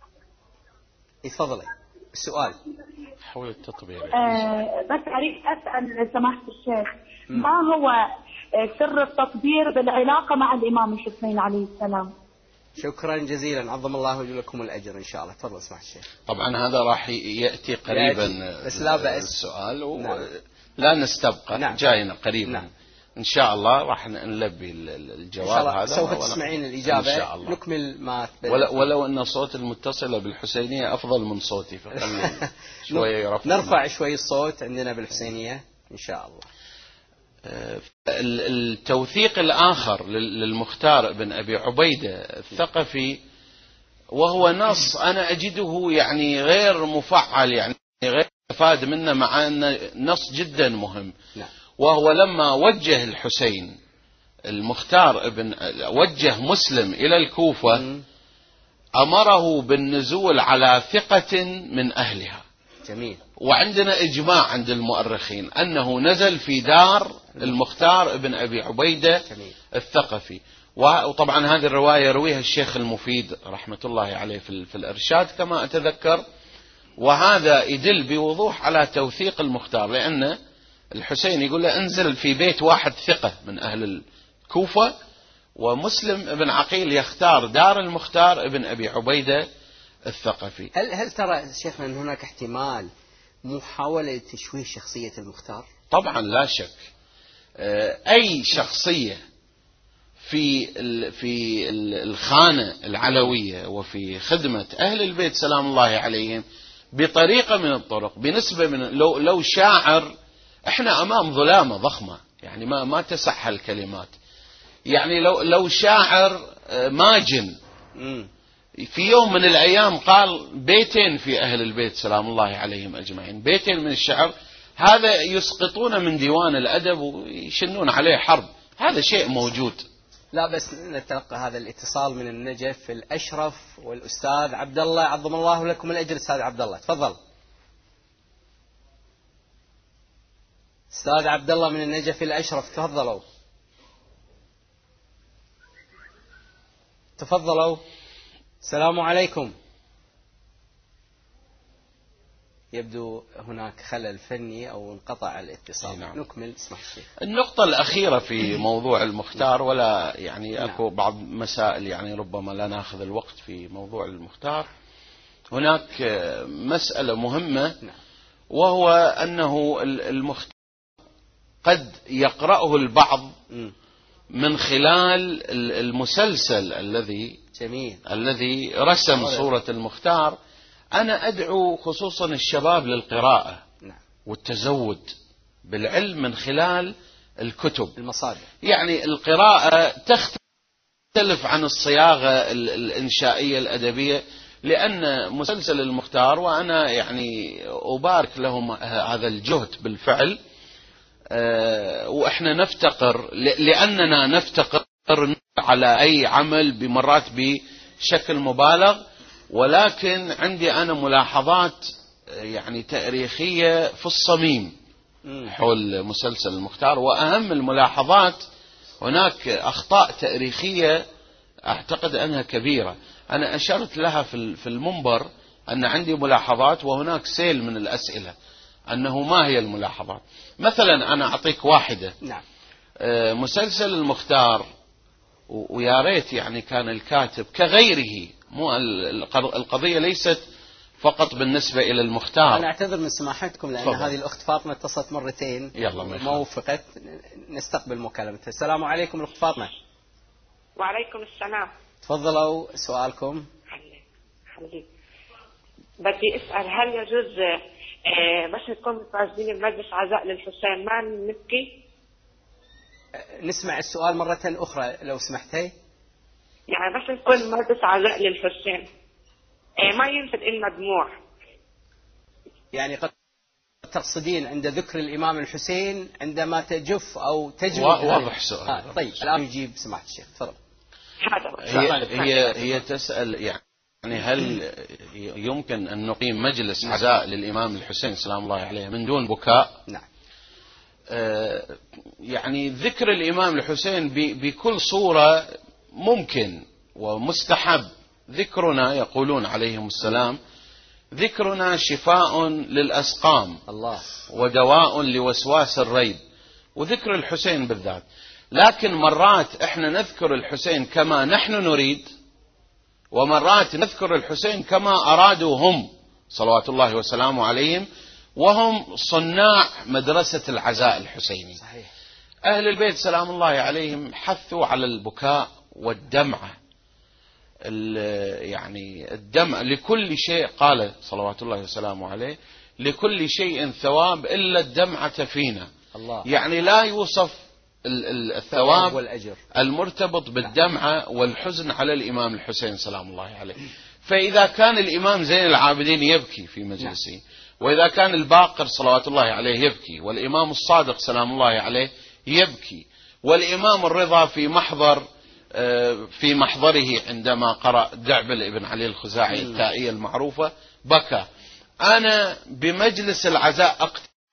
تفضلي السؤال. حول التطبير. بس أريد أسأل سماحة الشيخ، ما هو سر التطبير بالعلاقة مع الإمام الحسين عليه السلام؟ شكرا جزيلا، عظم الله لكم الأجر إن شاء الله. تفضل سماحة الشيخ. طبعا هذا راح يأتي قريبا بس لا بأس السؤال نعم. لا نستبقى نعم. جاينا قريبا نعم. إن شاء الله راح نلبي الجواب هذا. سوف تسمعين الإجابة. إن شاء الله. نكمل ما ولو أن صوت المتصلة بالحسينية أفضل من صوتي فخلي شوية يرفع. نرفع شوي الصوت عندنا بالحسينية إن شاء الله. التوثيق الآخر للمختار بن أبي عبيدة الثقفي وهو نص أنا أجده يعني غير مفعل، يعني غير استفاد منه، مع أنه نص جدا مهم. وهو لما وجه الحسين المختار وجه مسلم إلى الكوفة أمره بالنزول على ثقة من أهلها. جميل. وعندنا إجماع عند المؤرخين أنه نزل في دار المختار بن أبي عبيدة الثقفي. وطبعا هذه الرواية يرويها الشيخ المفيد رحمة الله عليه في الإرشاد كما أتذكر، وهذا يدل بوضوح على توثيق المختار، لأن الحسين يقول له انزل في بيت واحد ثقة من أهل الكوفة، ومسلم بن عقيل يختار دار المختار ابن أبي عبيدة الثقفي. هل ترى شيخنا أن هناك احتمال محاولة تشويه شخصية المختار؟ طبعا لا شك. أي شخصية في الخانة العلوية وفي خدمة أهل البيت سلام الله عليهم بطريقة من الطرق، بنسبة من لو شاعر، احنا أمام ظلامة ضخمة يعني ما تسح الكلمات، يعني لو شاعر ماجن في يوم من الأيام قال بيتين في أهل البيت سلام الله عليهم أجمعين، بيتين من الشعر، هذا يسقطون من ديوان الأدب ويشنون عليه حرب، هذا شيء موجود. لا بس نتلقى هذا الاتصال من النجف الأشرف والأستاذ عبد الله، عظم الله لكم الأجر. أستاذ عبد الله تفضل. أستاذ عبد الله من النجف الأشرف تفضلوا. تفضلوا. السلام عليكم. يبدو هناك خلل فني أو انقطع الاتصال. نعم. نكمل. اسمح الشيخ. النقطة الأخيرة في موضوع المختار، ولا يعني أكو بعض مسائل يعني ربما لا نأخذ الوقت في موضوع المختار. هناك مسألة مهمة وهو أنه المختار قد يقرأه البعض من خلال المسلسل الذي رسم صورة المختار. أنا أدعو خصوصا الشباب للقراءة والتزود بالعلم من خلال الكتب المصادر. يعني القراءة تختلف عن الصياغة الإنشائية الأدبية، لأن مسلسل المختار، وأنا يعني أبارك لهم هذا الجهد بالفعل، وإحنا نفتقر لأننا نفتقر على أي عمل بمرات بشكل مبالغ، ولكن عندي أنا ملاحظات يعني تاريخية في الصميم حول مسلسل المختار. وأهم الملاحظات هناك أخطاء تاريخية أعتقد أنها كبيرة، أنا أشرت لها في المنبر أن عندي ملاحظات وهناك سيل من الأسئلة أنه ما هي الملاحظات. مثلا أنا أعطيك واحدة. مسلسل المختار، ويا ريت يعني كان الكاتب كغيره، مو القضية ليست فقط بالنسبة إلى المختار. أنا أعتذر من سماحتكم لأن هذه الأخت فاطمة اتصلت مرتين ما وفقت. نستقبل مكالمتها. السلام عليكم الأخت فاطمة. وعليكم السلام. تفضلوا سؤالكم. حبيبي بدي أسأل، هل يجوز بس نكون متواجدين بمجلس عزاء للحسين ما نبكي؟ نسمع السؤال مرة أخرى لو سمحتي. يعني بس نكون مجلس عزاء للحسين ما ينفد إلنا دموع. يعني قد تقصدين عند ذكر الإمام الحسين عندما تجف أو تجري. واضح السؤال. طيب الآن يجيب سماحة الشيخ. تفضل. هي تسأل يعني هل يمكن أن نقيم مجلس عزاء للإمام الحسين سلام الله عليه من دون بكاء؟ نعم. يعني ذكر الإمام الحسين بكل صورة ممكن ومستحب. ذكرنا يقولون عليهم السلام ذكرنا شفاء للأسقام الله ودواء لوسواس الريب، وذكر الحسين بالذات. لكن مرات احنا نذكر الحسين كما نحن نريد ومرات نذكر الحسين كما أرادوا هم صلوات الله وسلامه عليهم، وهم صناع مدرسة العزاء الحسيني. صحيح. أهل البيت سلام الله عليهم حثوا على البكاء والدمعة، يعني الدمع لكل شيء، قال صلوات الله وسلامه عليه: لكل شيء ثواب إلا الدمعة فينا. الله. يعني لا يوصف الثواب والأجر المرتبط بالدمعة والحزن على الإمام الحسين سلام الله عليه. فإذا كان الإمام زين العابدين يبكي في مجلسه، وإذا كان الباقر صلوات الله عليه يبكي، والإمام الصادق سلام الله عليه يبكي، والإمام الرضا في محضره عندما قرأ دعبل ابن علي الخزاعي التائية المعروفة بكى. أنا بمجلس العزاء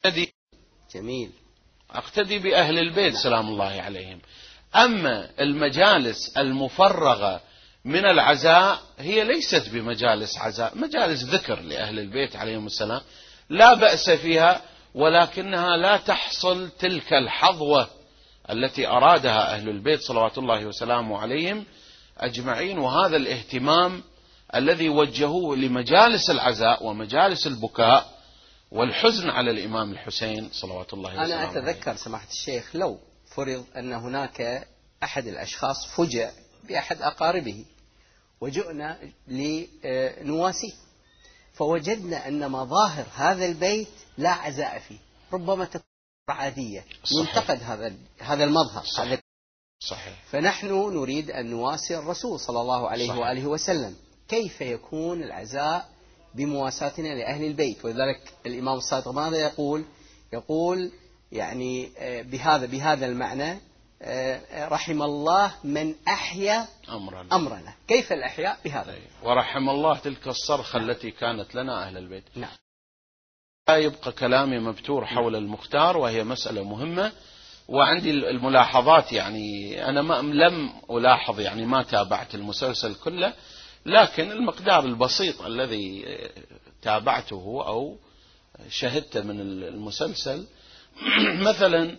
أقتدي بأهل البيت سلام الله عليهم. أما المجالس المفرغة من العزاء هي ليست بمجالس عزاء، مجالس ذكر لأهل البيت عليهم السلام، لا بأس فيها، ولكنها لا تحصل تلك الحظوة التي أرادها أهل البيت صلوات الله وسلامه عليهم أجمعين. وهذا الاهتمام الذي وجهوه لمجالس العزاء ومجالس البكاء والحزن على الإمام الحسين صلوات الله وسلامه عليه. أنا أتذكر سماحة الشيخ لو فرض أن هناك أحد الأشخاص فجأ بأحد أقاربه وجئنا لنواسيه، فوجدنا أن مظاهر هذا البيت لا عزاء فيه، ربما تكون عادية، ينتقد هذا المظهر. صحيح. فنحن نريد أن نواسي الرسول صلى الله عليه وآله وسلم، كيف يكون العزاء بمواساتنا لأهل البيت؟ ولذلك الإمام الصادق ماذا يقول يعني بهذا المعنى: رحم الله من أحيا أمرنا. كيف الأحياء بهذا؟ ورحم الله تلك الصرخة التي كانت لنا أهل البيت. نعم. لا يبقى كلامي مبتور حول المختار، وهي مسألة مهمة. وعندي الملاحظات، يعني أنا لم ألاحظ، يعني ما تابعت المسلسل كله، لكن المقدار البسيط الذي تابعته أو شهدت من المسلسل مثلا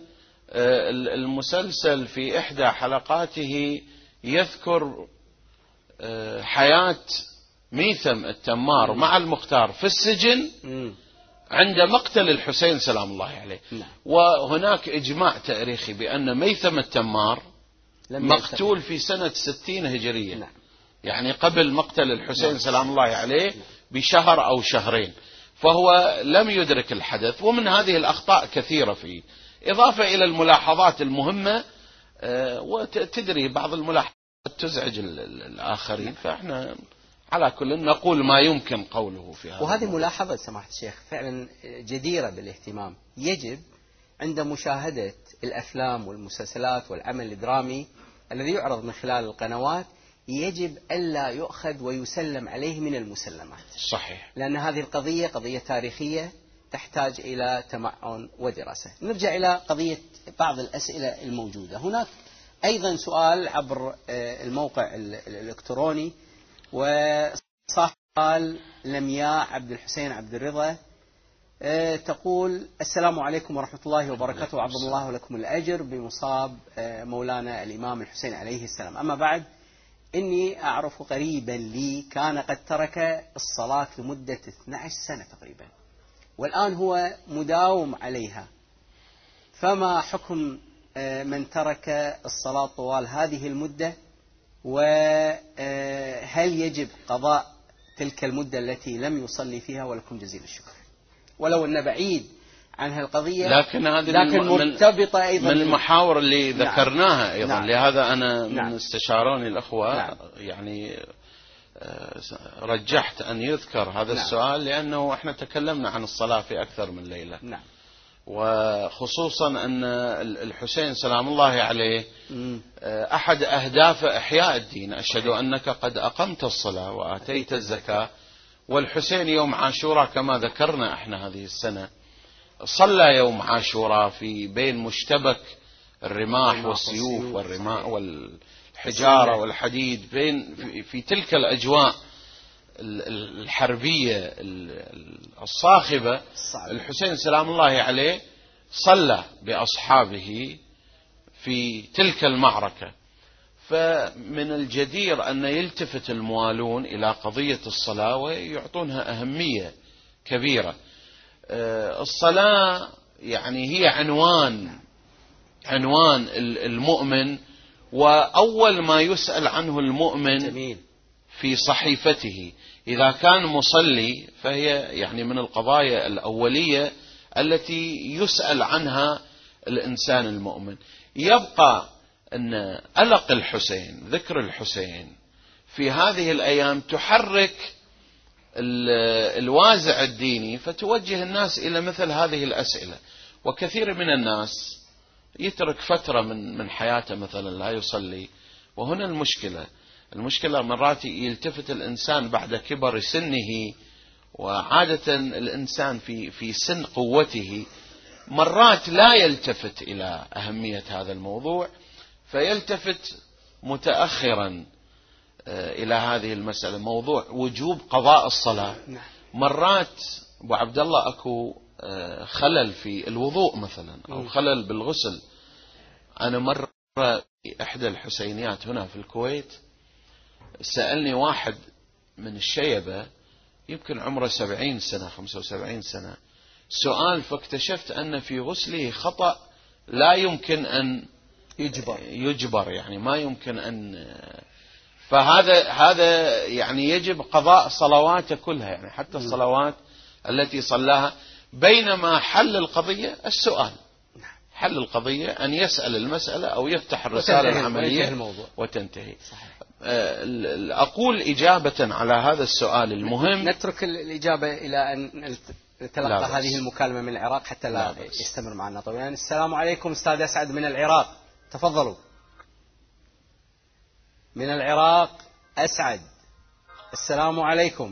المسلسل في إحدى حلقاته يذكر حياة ميثم التمار مع المختار في السجن عند مقتل الحسين سلام الله عليه. وهناك إجماع تاريخي بأن ميثم التمار مقتول في سنة 60 هجرية، يعني قبل مقتل الحسين سلام الله عليه بشهر أو شهرين، فهو لم يدرك الحدث. ومن هذه الأخطاء كثيرة فيه، إضافة إلى الملاحظات المهمة. وتدري بعض الملاحظات تزعج الآخرين، فإحنا على كل نقول ما يمكن قوله في هذا. وهذه ملاحظة سماحة الشيخ فعلا جديرة بالاهتمام. يجب عند مشاهدة الأفلام والمسلسلات والعمل الدرامي الذي يعرض من خلال القنوات، يجب ألا يؤخذ ويسلم عليه من المسلمات. صحيح. لأن هذه القضية قضية تاريخية تحتاج إلى تمعن ودراسة. نرجع إلى قضية بعض الأسئلة الموجودة هناك. أيضا سؤال عبر الموقع الإلكتروني، وصاحب قال لمياء عبد الحسين عبد الرضا تقول: السلام عليكم ورحمة الله وبركاته، عظم الله لكم الأجر بمصاب مولانا الإمام الحسين عليه السلام. أما بعد، إني أعرف قريبا لي كان قد ترك الصلاة لمدة 12 سنة تقريبا، والآن هو مداوم عليها، فما حكم من ترك الصلاة طوال هذه المدة؟ وهل يجب قضاء تلك المدة التي لم يصلي فيها؟ ولكم جزيل الشكر. ولو أن بعيد عن هالقضية، لكن مرتبطة أيضا من المحاور اللي ذكرناها أيضا. نعم. لهذا أنا من استشاروني الأخوة يعني رجحت أن يذكر هذا السؤال، لأنه احنا تكلمنا عن الصلاة في أكثر من ليلة. وخصوصا أن الحسين سلام الله عليه أحد أهداف إحياء الدين: أشهد أنك قد أقمت الصلاة وآتيت الزكاة. والحسين يوم عاشوراء كما ذكرنا احنا هذه السنة صلى يوم عاشوراء في بين مشتبك الرماح والسيوف والرماء والحجارة والحديد، بين في تلك الأجواء الحربية الصاخبة. الحسين سلام الله عليه صلى بأصحابه في تلك المعركة. فمن الجدير أن يلتفت الموالون إلى قضية الصلاة ويعطونها أهمية كبيرة. الصلاة يعني هي عنوان المؤمن، وأول ما يسأل عنه المؤمن في صحيفته إذا كان مصلي، فهي يعني من القضايا الأولية التي يسأل عنها الإنسان المؤمن. يبقى أن ألق الحسين، ذكر الحسين في هذه الأيام تحرك الوازع الديني، فتوجه الناس إلى مثل هذه الأسئلة. وكثير من الناس يترك فترة من حياته مثلا لا يصلي، وهنا المشكلة مرات يلتفت الإنسان بعد كبر سنه، وعادة الإنسان في سن قوته مرات لا يلتفت إلى أهمية هذا الموضوع، فيلتفت متأخرا إلى هذه المسألة، موضوع وجوب قضاء الصلاة. مرات أبو عبد الله أكو خلل في الوضوء مثلا، أو خلل بالغسل. أنا مرة إحدى الحسينيات هنا في الكويت سألني واحد من الشيبة يمكن عمره 70 سنة 75 سنة سؤال، فاكتشفت أن في غسله خطأ لا يمكن أن يجبر، يعني ما يمكن أن، فهذا يعني يجب قضاء صلواته كلها، يعني حتى الصلوات التي صلاها. بينما حل القضية السؤال، حل القضية أن يسأل المسألة أو يفتح الرسالة العملية وتنتهي. أقول إجابة على هذا السؤال المهم، نترك الإجابة إلى أن نتلقى هذه المكالمة من العراق حتى لا يستمر معنا طويلا. السلام عليكم أستاذ أسعد من العراق، تفضلوا. من العراق أسعد، السلام عليكم.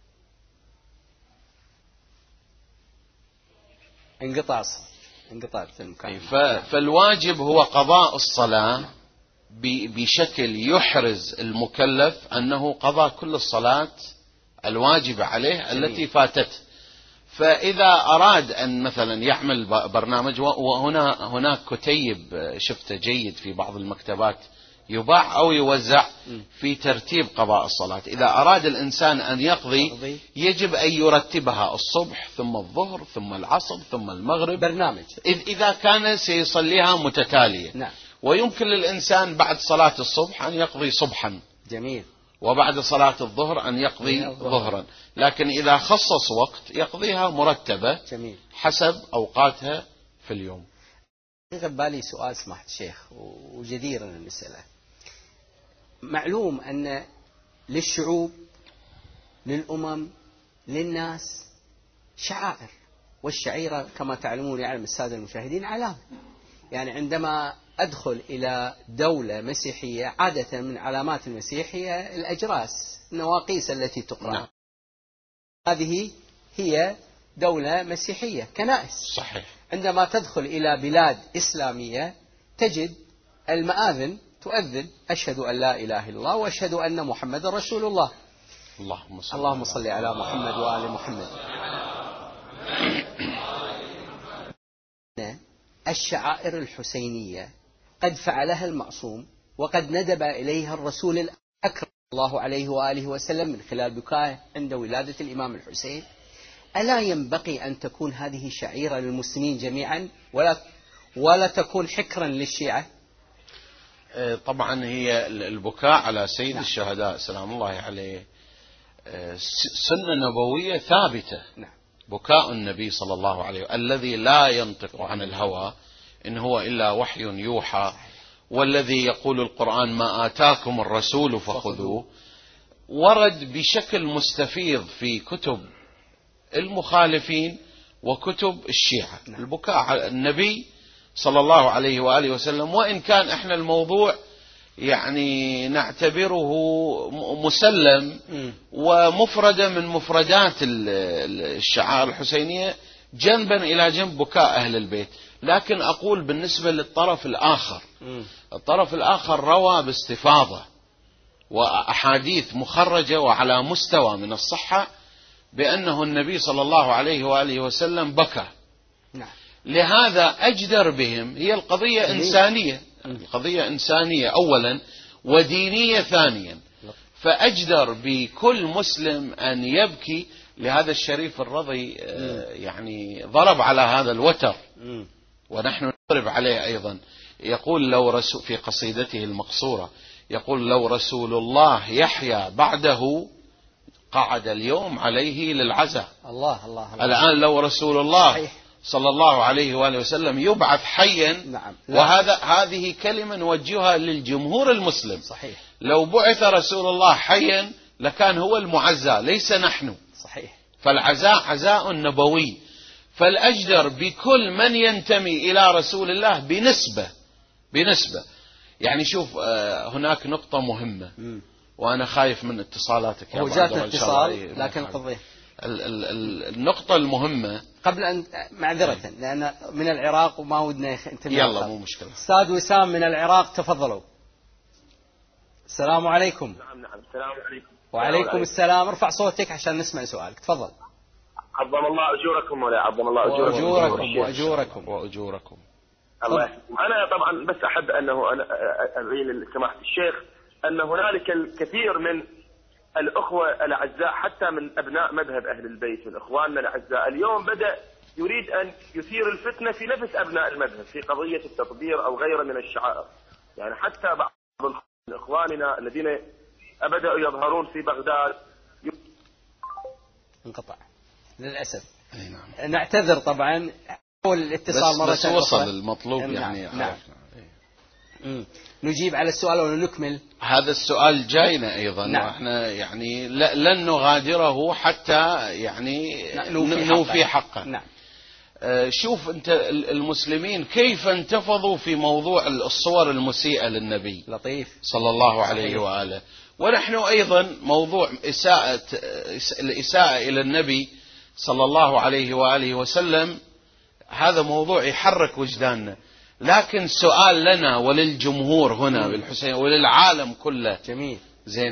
انقطعت المكالمة. فالواجب هو قضاء الصلاة بشكل يحرز المكلف أنه قضى كل الصلاة الواجبة عليه التي فاتته. فإذا أراد أن مثلا يعمل برنامج، هناك كتيب شفته جيد في بعض المكتبات يباع أو يوزع في ترتيب قضاء الصلاة. إذا أراد الإنسان أن يقضي يجب أن يرتبها الصبح ثم الظهر ثم العصر ثم المغرب، برنامج إذا كان سيصليها متتالية. نعم. ويمكن للإنسان بعد صلاة الصبح أن يقضي صبحا، جميل، وبعد صلاة الظهر أن يقضي ظهرا، لكن إذا خصص وقت يقضيها مرتبة. جميل. حسب أوقاتها في اليوم. بالي سؤال سماحة الشيخ وجدير أن نسأله. معلوم أن للشعوب، للأمم، للناس شعائر، والشعيرة كما تعلمون يعلم السادة المشاهدين علامة. يعني عندما أدخل إلى دولة مسيحية، عادة من علامات المسيحية الأجراس، النواقيس التي تقرأ. نعم. هذه هي دولة مسيحية، كنائس. صحيح. عندما تدخل إلى بلاد إسلامية تجد المآذن تؤذن أشهد أن لا إله إلا الله وأشهد أن محمد رسول الله. اللهم صل على محمد وآل محمد. الشعائر الحسينية قد فعلها المعصوم، وقد ندب إليها الرسول الأكرم الله عليه وآله وسلم من خلال بكائه عند ولادة الإمام الحسين. ألا ينبغي أن تكون هذه شعيرة للمسلمين جميعا ولا تكون حكرا للشيعة؟ طبعا هي البكاء على سيد الشهداء سلام الله عليه سنة نبوية ثابتة. بكاء النبي صلى الله عليه وسلم الذي لا ينطق عن الهوى إن هو إلا وحي يوحى، والذي يقول القرآن ما آتاكم الرسول فخذوه، ورد بشكل مستفيض في كتب المخالفين وكتب الشيعة. البكاء على النبي صلى الله عليه وآله وسلم، وإن كان احنا الموضوع يعني نعتبره مسلم ومفردة من مفردات الشعائر الحسينية جنبا إلى جنب بكاء أهل البيت. لكن أقول بالنسبة للطرف الآخر، الطرف الآخر روى باستفاضة وأحاديث مخرجة وعلى مستوى من الصحة بأنه النبي صلى الله عليه وآله وسلم بكى. لهذا أجدر بهم. هي القضية إنسانية، القضية إنسانية أولا، ودينية ثانيا. فأجدر بكل مسلم أن يبكي لهذا الشريف الرضي، يعني ضرب على هذا الوتر ونحن نضرب عليه أيضا. يقول لو في قصيدته المقصورة يقول: لو رسول الله يحيى بعده قعد اليوم عليه للعزاء. الله الله الله. الآن لو رسول الله صحيح. صلى الله عليه وآله وسلم يبعث حيا، نعم. هذه كلمة نوجهها للجمهور المسلم. صحيح. لو بعث رسول الله حيا لكان هو المعزى ليس نحن. صحيح. فالعزاء عزاء نبوي. فالأجدر بكل من ينتمي إلى رسول الله بنسبة. يعني شوف، هناك نقطة مهمة وأنا خايف من اتصالاتك يا هو جات اتصال لكن القضية النقطة المهمة قبل أن معذرة لأن من العراق وما ودنا ينتمي. يلا مو مشكلة. أستاذ وسام من العراق تفضلوا. السلام عليكم. نعم السلام عليكم. وعليكم السلام. ارفع صوتك عشان نسمع سؤالك. تفضل. عظم الله أجوركم ولا عظم الله وأجوركم. الله يحفظكم. أنا طبعا بس أحب أنه أنا أبين لسماحة الشيخ أن هنالك الكثير من الأخوة الأعزاء حتى من أبناء مذهب أهل البيت من إخواننا الأعزاء اليوم بدأ يريد أن يثير الفتنة في نفس أبناء المذهب في قضية التطبير أو غيره من الشعائر. يعني حتى بعض إخواننا الذين بدأوا يظهرون في بغداد انقطع للأسف. نعم. نعتذر طبعا. حاول الاتصال مرة بس وصل المطلوب. يعني نعم. نجيب على السؤال ونكمل. هذا السؤال جاينا أيضا. نعم. وإحنا يعني لن نغادره حتى يعني نوفي حقه. نعم. شوف أنت المسلمين كيف انتفضوا في موضوع الصور المسيئة للنبي لطيف صلى الله عليه وآله. ونحن أيضا موضوع الإساءة إلى النبي صلى الله عليه وآله وسلم هذا موضوع يحرك وجداننا. لكن سؤال لنا وللجمهور هنا بالحسين وللعالم كله. جميل. زين،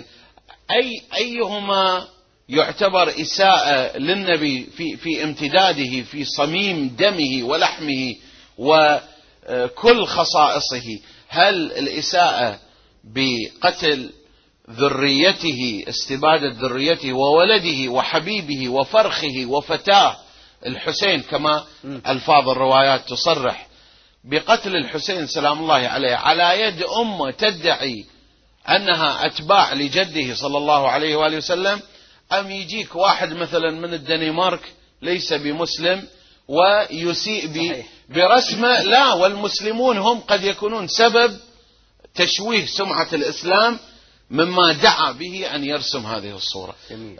أيهما يعتبر إساءة للنبي في امتداده في صميم دمه ولحمه وكل خصائصه؟ هل الإساءة بقتل ذريته، استبادة ذريته وولده وحبيبه وفرخه وفتاه الحسين كما ألفاظ الروايات تصرح بقتل الحسين سلام الله عليه على يد أمة تدعي أنها أتباع لجده صلى الله عليه وآله وسلم، أم يجيك واحد مثلا من الدنمارك ليس بمسلم ويسيء برسمه؟ لا، والمسلمون هم قد يكونون سبب تشويه سمعة الإسلام مما دعا به أن يرسم هذه الصورة.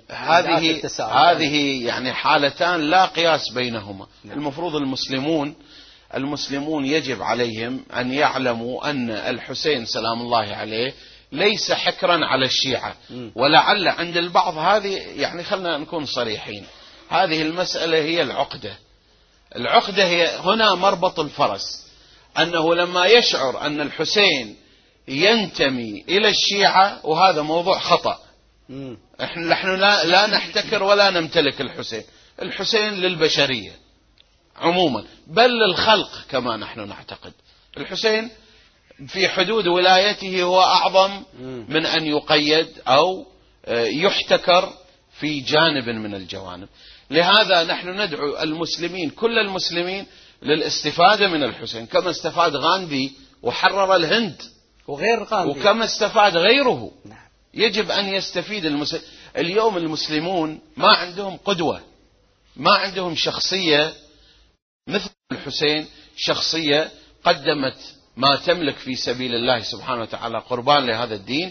هذه يعني حالتان لا قياس بينهما. المفروض المسلمون يجب عليهم أن يعلموا أن الحسين سلام الله عليه ليس حكرا على الشيعة. ولعل عند البعض هذه يعني خلنا نكون صريحين، هذه المسألة هي العقدة هي هنا مربط الفرس، أنه لما يشعر أن الحسين ينتمي إلى الشيعة، وهذا موضوع خطأ. نحن لا نحتكر ولا نمتلك الحسين للبشرية عموما، بل للخلق كما نحن نعتقد. الحسين في حدود ولايته هو أعظم من أن يقيد أو يحتكر في جانب من الجوانب. لهذا نحن ندعو المسلمين كل المسلمين للاستفادة من الحسين كما استفاد غاندي وحرر الهند وغير غاندي، وكما استفاد غيره. نعم. يجب أن يستفيد اليوم المسلمون ما عندهم قدوة، ما عندهم شخصية مثل الحسين، شخصية قدمت ما تملك في سبيل الله سبحانه وتعالى قربان لهذا الدين،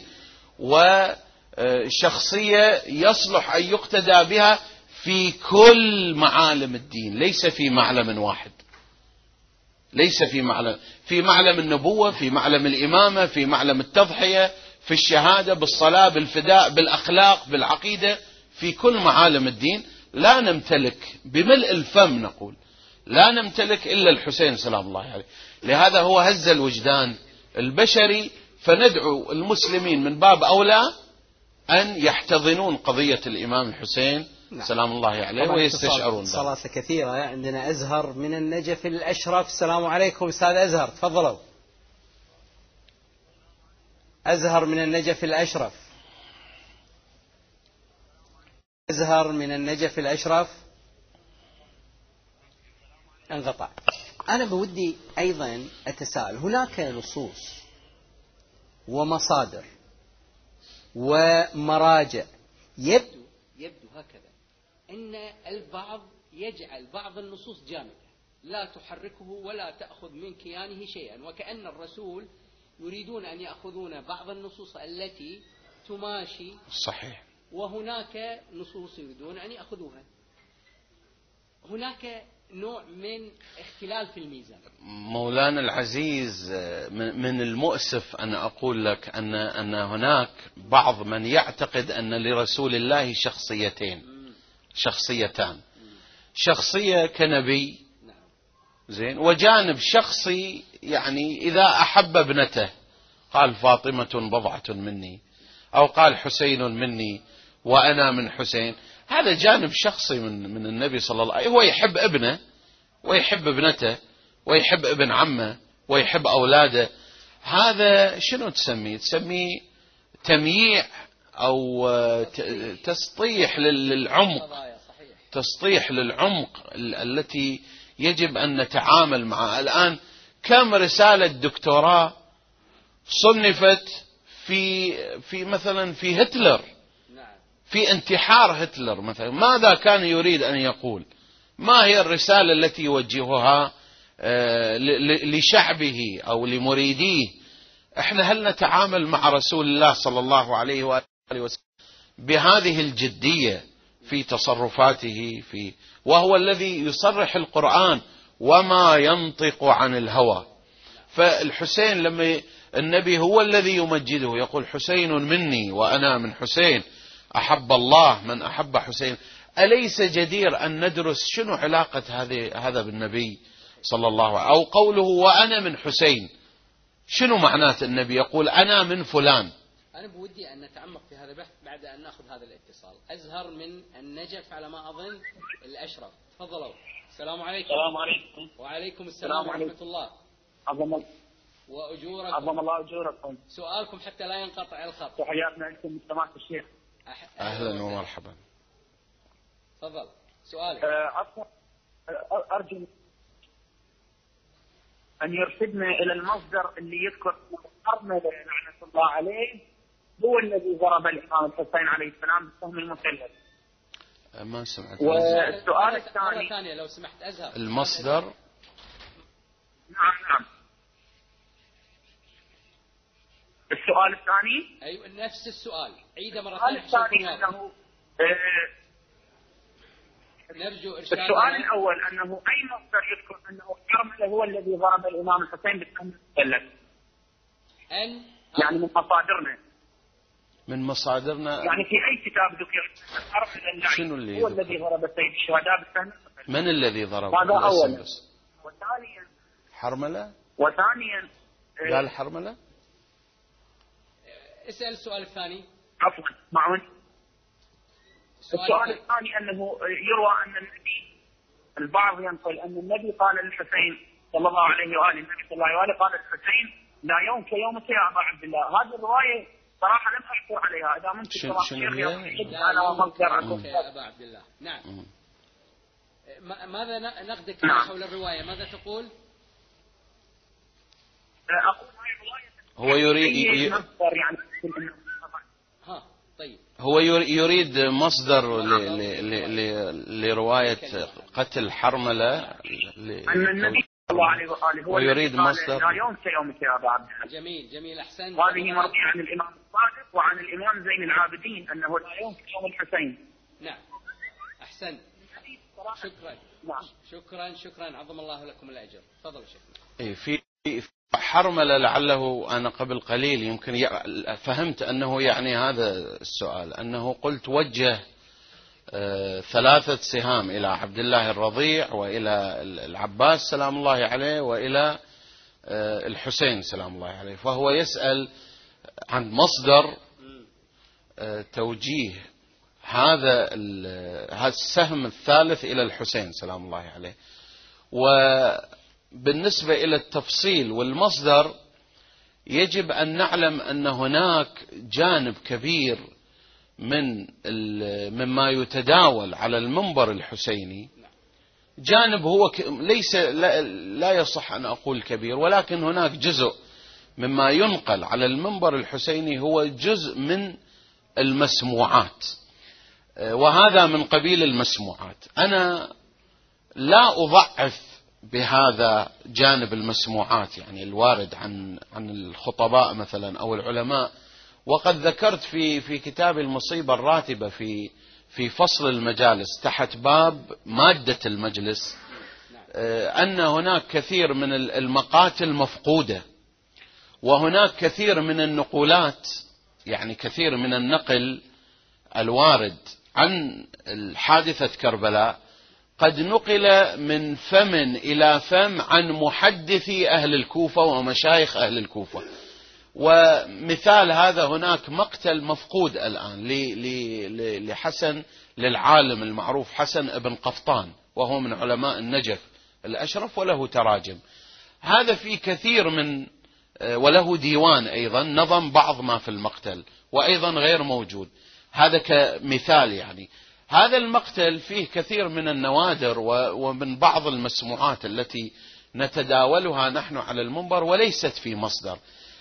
وشخصية يصلح أن يقتدى بها في كل معالم الدين، ليس في معلم واحد، ليس في معلم النبوة، في معلم الإمامة، في معلم التضحية، في الشهادة، بالصلاة، بالفداء، بالأخلاق، بالعقيدة، في كل معالم الدين. لا نمتلك بملء الفم نقول لا نمتلك إلا الحسين سلام الله عليه. لهذا هو هز الوجدان البشري، فندعو المسلمين من باب أولى أن يحتضنون قضية الإمام الحسين سلام الله عليه ويستشعرون ذلك. صلاة كثيرة. عندنا أزهر من النجف الأشرف. السلام عليكم أستاذ أزهر، تفضلوا. أزهر من النجف الأشرف. أزهر من النجف الأشرف انقطع. أنا بودي أيضا أتساءل، هناك نصوص ومصادر ومراجع يبدو هكذا أن البعض يجعل بعض النصوص جامدة لا تحركه ولا تأخذ من كيانه شيئا، وكأن الرسول يريدون أن يأخذون بعض النصوص التي تماشي صحيح، وهناك نصوص يريدون أن يأخذوها. هناك نوع من اختلال في الميزان. مولانا العزيز، من المؤسف أن أقول لك أن هناك بعض من يعتقد أن لرسول الله شخصيتان، شخصية كنبي زين، وجانب شخصي يعني إذا أحب ابنته قال فاطمة بضعة مني، أو قال حسين مني وأنا من حسين. هذا جانب شخصي من النبي صلى الله عليه وسلم. هو يحب ابنه ويحب ابنته ويحب ابن عمه ويحب أولاده. هذا شنو تسميه تمييع أو تسطيح للعمق التي يجب أن نتعامل معها. الآن كم رسالة دكتوراه صنفت في مثلا في هتلر، في انتحار هتلر مثلا. ماذا كان يريد أن يقول؟ ما هي الرسالة التي يوجهها لشعبه أو لمريديه؟ احنا هل نتعامل مع رسول الله صلى الله عليه وآله وسلم بهذه الجدية في تصرفاته وهو الذي يصرح القرآن وما ينطق عن الهوى. فالحسين لما النبي هو الذي يمجده يقول حسين مني وأنا من حسين، أحب الله من أحب حسين. أليس جدير أن ندرس شنو علاقة هذا بالنبي صلى الله عليه وسلم؟ أو قوله وأنا من حسين، شنو معنات النبي يقول أنا من فلان؟ أنا بودي أن نتعمق في هذا البحث بعد أن نأخذ هذا الاتصال. أزهر من النجف على ما أظن الأشرف، تفضلوا. السلام عليكم. السلام عليكم. وعليكم السلام ورحمة الله. وأجوركم. عظم الله أجوركم. سؤالكم حتى لا ينقطع الخط. تحياتنا لكم من سماحة الشيخ. أهلا ومرحبا. تفضل سؤالك. أرجو أن يرشدنا إلى المصدر اللي يذكر حرملة لعنة الله عليه هو الذي ضرب الإمام الحسين عليه السلام بالسهم المثلث. ما سمعت. والسؤال الثاني مرة ثانية لو سمحت أزهر. المصدر. نعم. السؤال الثاني. أيوة نفس السؤال، عيده مرة ثانية. السؤال الثاني أنه نرجو إرشاد. السؤال الأول أنه أي مصدر يذكر أنه حرملة هو الذي ضرب الإمام الحسين بالسهم المثلث؟ يعني من مصادرنا. يعني في أي كتاب ذكر حرملة شنو اللي هو الذي ضرب سيد الشهداء بالسهم المثلث؟ من الذي ضرب؟ هذا أولا. وثانيا حرملة. قال حرملة. اسأل السؤال الثاني. عفوا معون. السؤال الثاني أنه يروى أن النبي، البعض ينقل أن النبي قال للحسين صلى الله عليه وآله، النبي صلى الله عليه وآله قال للحسين لا يوم كيومك يا أبا عبد الله. هذه الرواية صراحة لم أشكر عليها. إذا ممكن شنو هي؟ على مصدر يا أبا عبد الله. نعم. ماذا نقدك حول الرواية؟ ماذا تقول؟ أقول هاي الرواية هو يريد يعني طيب. هو يريد مصدر لرواية قتل حرملة أن النبي صلى الله عليه وآله هو ويريد مصدر لا يوم كيومك يا أبا عبد الله. جميل أحسن. وهذه مروية عن الإمام الصادق وعن الإمام زين العابدين أنه لا يوم كيوم الحسين. نعم أحسن. شكرا. نعم. شكرا عظم الله لكم الأجر. تفضل يا شيخ. في حرملة لعله أنا قبل قليل يمكن فهمت أنه يعني هذا السؤال، أنه قلت وجه 3 سهام إلى عبد الله الرضيع وإلى العباس سلام الله عليه وإلى الحسين سلام الله عليه، فهو يسأل عن مصدر توجيه هذا السهم الثالث إلى الحسين سلام الله عليه. وبالنسبة إلى التفصيل والمصدر يجب أن نعلم أن هناك جانب كبير مما يتداول على المنبر الحسيني، جانب هو ليس لا يصح أن أقول كبير، ولكن هناك جزء مما ينقل على المنبر الحسيني هو جزء من المسموعات، وهذا من قبيل المسموعات. أنا لا أضعف بهذا جانب المسموعات، يعني الوارد عن الخطباء مثلا أو العلماء، وقد ذكرت في كتاب المصيبة الراتبة في فصل المجالس تحت باب مادة المجلس أن هناك كثير من المقات المفقودة، وهناك كثير من النقولات، يعني كثير من النقل الوارد عن حادثة كربلاء قد نقل من فم إلى فم عن محدثي أهل الكوفة ومشايخ أهل الكوفة. ومثال هذا هناك مقتل مفقود الآن لحسن، للعالم المعروف حسن ابن قفطان، وهو من علماء النجف الأشرف وله تراجم. هذا في كثير من، وله ديوان أيضا نظم بعض ما في المقتل وأيضا غير موجود. هذا كمثال، يعني هذا المقتل فيه كثير من النوادر ومن بعض المسموعات التي نتداولها نحن على المنبر وليست في مصدر.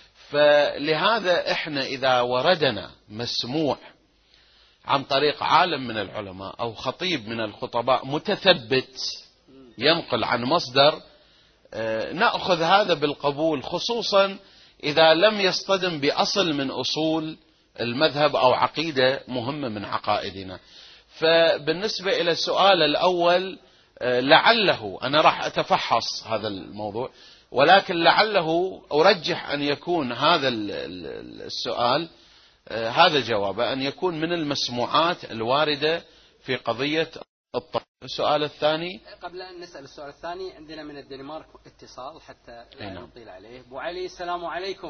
فلهذا احنا إذا وردنا مسموع عن طريق عالم من العلماء أو خطيب من الخطباء متثبت ينقل عن مصدر، نأخذ هذا بالقبول، خصوصا إذا لم يصطدم بأصل من أصول المذهب أو عقيدة مهمة من عقائدنا. فبالنسبة إلى السؤال الأول، لعله أنا راح أتفحص هذا الموضوع، ولكن لعله أرجح أن يكون هذا السؤال، هذا جوابه، أن يكون من المسموعات الواردة في قضية الطب. السؤال الثاني، قبل أن نسأل السؤال الثاني، عندنا من الدنمارك اتصال حتى لا نطيل عليه. أبو علي، السلام عليكم.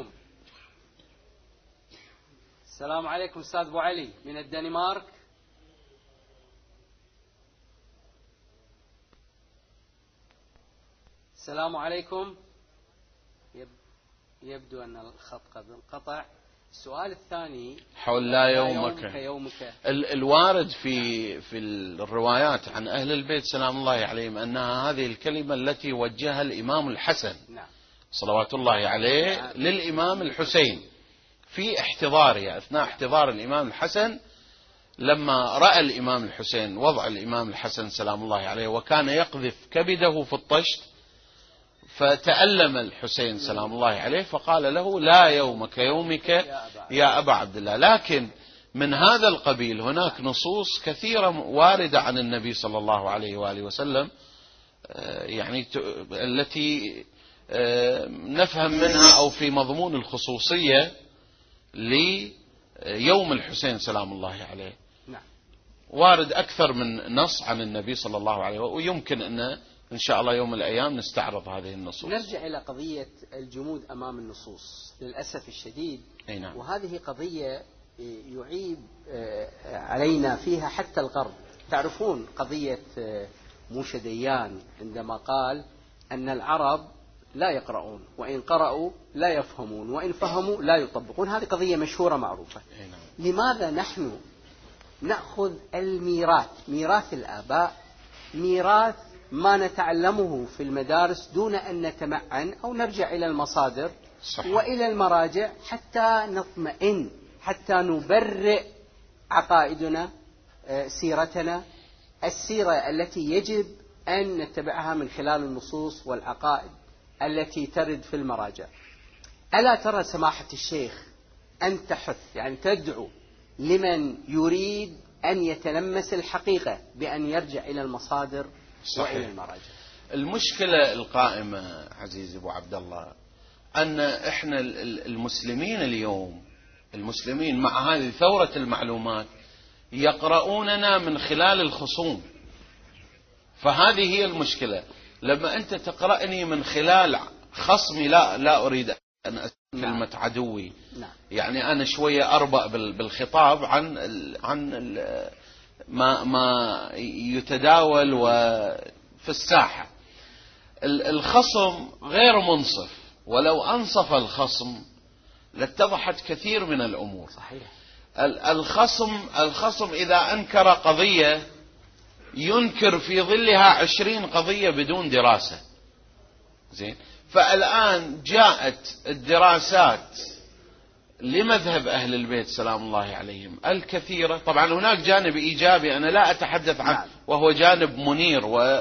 السلام عليكم أستاذ أبو علي من الدنمارك. السلام عليكم. يبدو أن الخط قد انقطع. السؤال الثاني حول لا يومك. الوارد في الروايات عن أهل البيت سلام الله عليهم أنها هذه الكلمة التي وجهها الإمام الحسن صلوات الله عليه للإمام الحسين في احتضاره، أثناء احتضار الإمام الحسن، لما رأى الإمام الحسين وضع الإمام الحسن سلام الله عليه وكان يقذف كبده في الطشت، فتألم الحسين سلام الله عليه فقال له لا يومك يومك يا أبا عبد الله. لكن من هذا القبيل هناك نصوص كثيرة واردة عن النبي صلى الله عليه وآله وسلم، يعني التي نفهم منها أو في مضمون الخصوصية ليوم الحسين سلام الله عليه، وارد أكثر من نص عن النبي صلى الله عليه وسلم، ويمكن أن إن شاء الله يوم من الأيام نستعرض هذه النصوص. نرجع إلى قضية الجمود أمام النصوص للأسف الشديد، وهذه قضية يعيب علينا فيها حتى الغرب. تعرفون قضية موشى ديان عندما قال أن العرب لا يقرؤون، وإن قرأوا لا يفهمون، وإن فهموا لا يطبقون. هذه قضية مشهورة معروفة. لماذا نحن نأخذ الميراث، ميراث الآباء، ميراث ما نتعلمه في المدارس، دون أن نتمعن أو نرجع إلى المصادر وإلى المراجع حتى نطمئن، حتى نبرئ عقائدنا، سيرتنا، السيرة التي يجب أن نتبعها من خلال النصوص والعقائد التي ترد في المراجع. ألا ترى سماحة الشيخ أن تحث، يعني تدعو لمن يريد أن يتلمس الحقيقة بأن يرجع إلى المصادر وإلى المراجع؟ المشكلة القائمة عزيزي أبو عبد الله أن إحنا المسلمين اليوم، المسلمين مع هذه ثورة المعلومات يقرؤوننا من خلال الخصوم. فهذه هي المشكلة. لما أنت تقرأني من خلال خصمي، لا أريد أن أستخدم كلمة عدوي، يعني أنا شوية أربأ بالخطاب عن ما يتداول وفي الساحة. الخصم غير منصف، ولو أنصف الخصم لاتضحت كثير من الأمور. صحيح. الخصم إذا أنكر قضية ينكر في ظلها 20 قضية بدون دراسة. زين. فالآن جاءت الدراسات لمذهب أهل البيت سلام الله عليهم الكثيرة. طبعا هناك جانب إيجابي أنا لا أتحدث عنه وهو جانب منير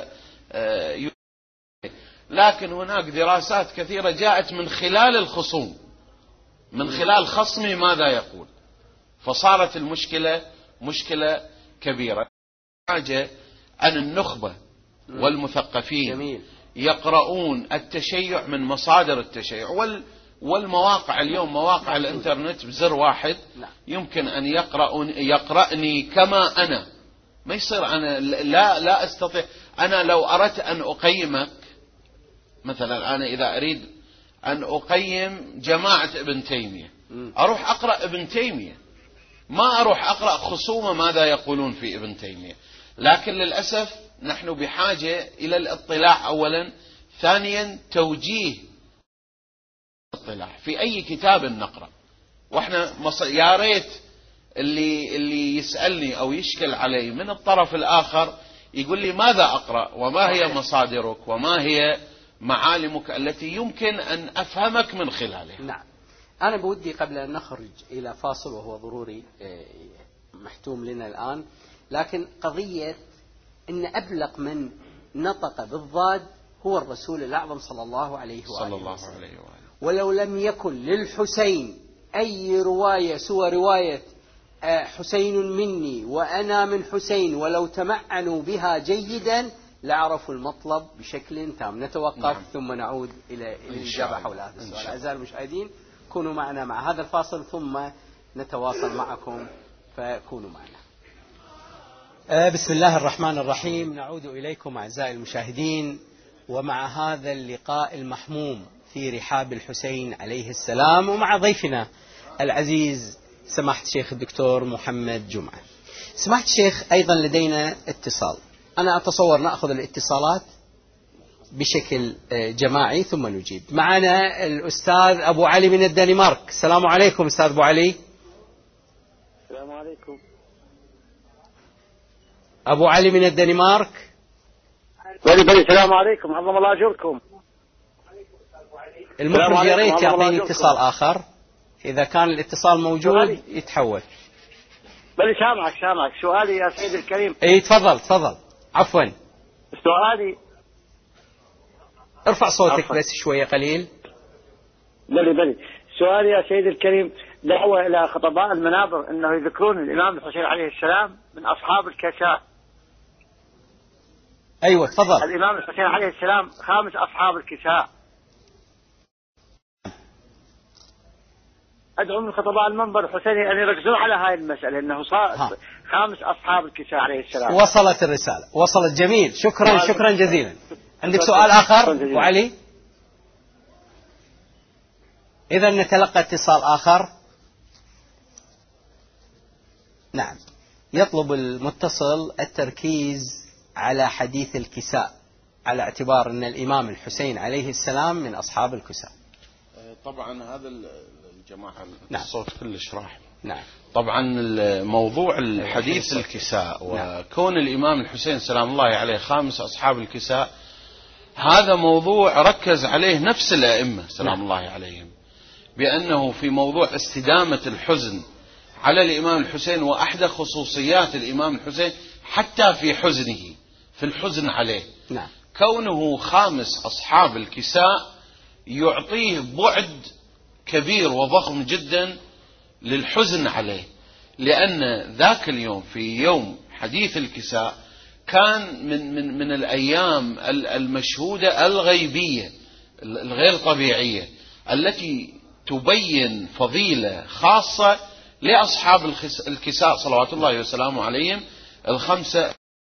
لكن هناك دراسات كثيرة جاءت من خلال الخصوم، من خلال خصمي ماذا يقول، فصارت المشكلة مشكلة كبيرة. حاجة أن النخبة والمثقفين جميل. يقرؤون التشيع من مصادر التشيع والمواقع اليوم مواقع الانترنت بزر واحد يمكن أن يقرأني كما أنا. ما يصير أنا لا أستطيع. أنا لو أردت أن أقيمك مثلا، أنا إذا أريد أن أقيم جماعة ابن تيمية أروح أقرأ ابن تيمية، ما أروح أقرأ خصومة ماذا يقولون في ابن تيمية. لكن للأسف نحن بحاجة إلى الاطلاع أولا، ثانيا توجيه الاطلاع في أي كتاب نقرأ. وإحنا يا ريت اللي يسألني أو يشكل علي من الطرف الآخر يقول لي ماذا أقرأ وما هي مصادرك وما هي معالمك التي يمكن أن أفهمك من خلالها. نعم. أنا بودي قبل أن نخرج إلى فاصل وهو ضروري محتوم لنا الآن، لكن قضية أن أبلغ من نطق بالضاد هو الرسول الأعظم صلى الله عليه وآله وسلم. ولو لم يكن للحسين أي رواية سوى رواية حسين مني وأنا من حسين ولو تمعنوا بها جيدا لعرفوا المطلب بشكل تام. نتوقف ثم نعود إلى الإجابة حول هذا السؤال. أعزائي المشاهدين كونوا معنا مع هذا الفاصل ثم نتواصل معكم، فكونوا معنا. بسم الله الرحمن الرحيم. نعود إليكم أعزائي المشاهدين ومع هذا اللقاء المحموم في رحاب الحسين عليه السلام، ومع ضيفنا العزيز سماحة الشيخ الدكتور محمد جمعة. سماحة الشيخ أيضا لدينا اتصال، أنا أتصور نأخذ الاتصالات بشكل جماعي ثم نجيب. معنا الأستاذ أبو علي من الدنمارك. السلام عليكم أستاذ أبو علي. السلام عليكم. أبو علي من الدنمارك. السلام عليكم، عظم الله أجركم. المخرج يا ريت يعطيني اتصال آخر، إذا كان الاتصال موجود يتحول. بل سامعك. سؤالي يا سيد الكريم. اي تفضل. عفوا. سؤالي. ارفع صوتك بس شوية قليل. بلي. سؤالي يا سيد الكريم، دعوة إلى خطباء المنابر أنه يذكرون الإمام الحسين عليه السلام من أصحاب الكساء. أيوة تفضل. الإمام الحسين عليه السلام خامس أصحاب الكساء. أدعو من خطباء المنبر الحسيني أن يركزون على هاي المسألة، أنه خامس أصحاب الكساء عليه السلام. وصلت الرسالة، وصلت. جميل، شكرا جزيلا. عندك سؤال آخر أبو علي؟ إذا نتلقى اتصال آخر. نعم. يطلب المتصل التركيز على حديث الكساء على اعتبار أن الإمام الحسين عليه السلام من أصحاب الكساء. طبعا هذا الجماعة الصوت كلش راح. نعم. طبعا موضوع الحديث الكساء وكون الإمام الحسين سلام الله عليه خامس أصحاب الكساء، هذا موضوع ركز عليه نفس الأئمة سلام الله عليهم، بأنه في موضوع استدامة الحزن على الإمام الحسين، وأحدى خصوصيات الإمام الحسين حتى في حزنه، في الحزن عليه، كونه خامس أصحاب الكساء يعطيه بعد كبير وضخم جدا للحزن عليه، لأن ذاك اليوم في يوم حديث الكساء كان من الأيام المشهودة الغيبية الغير طبيعية التي تبين فضيلة خاصة لأصحاب الكساء صلوات الله وسلامه عليهم الخمسة.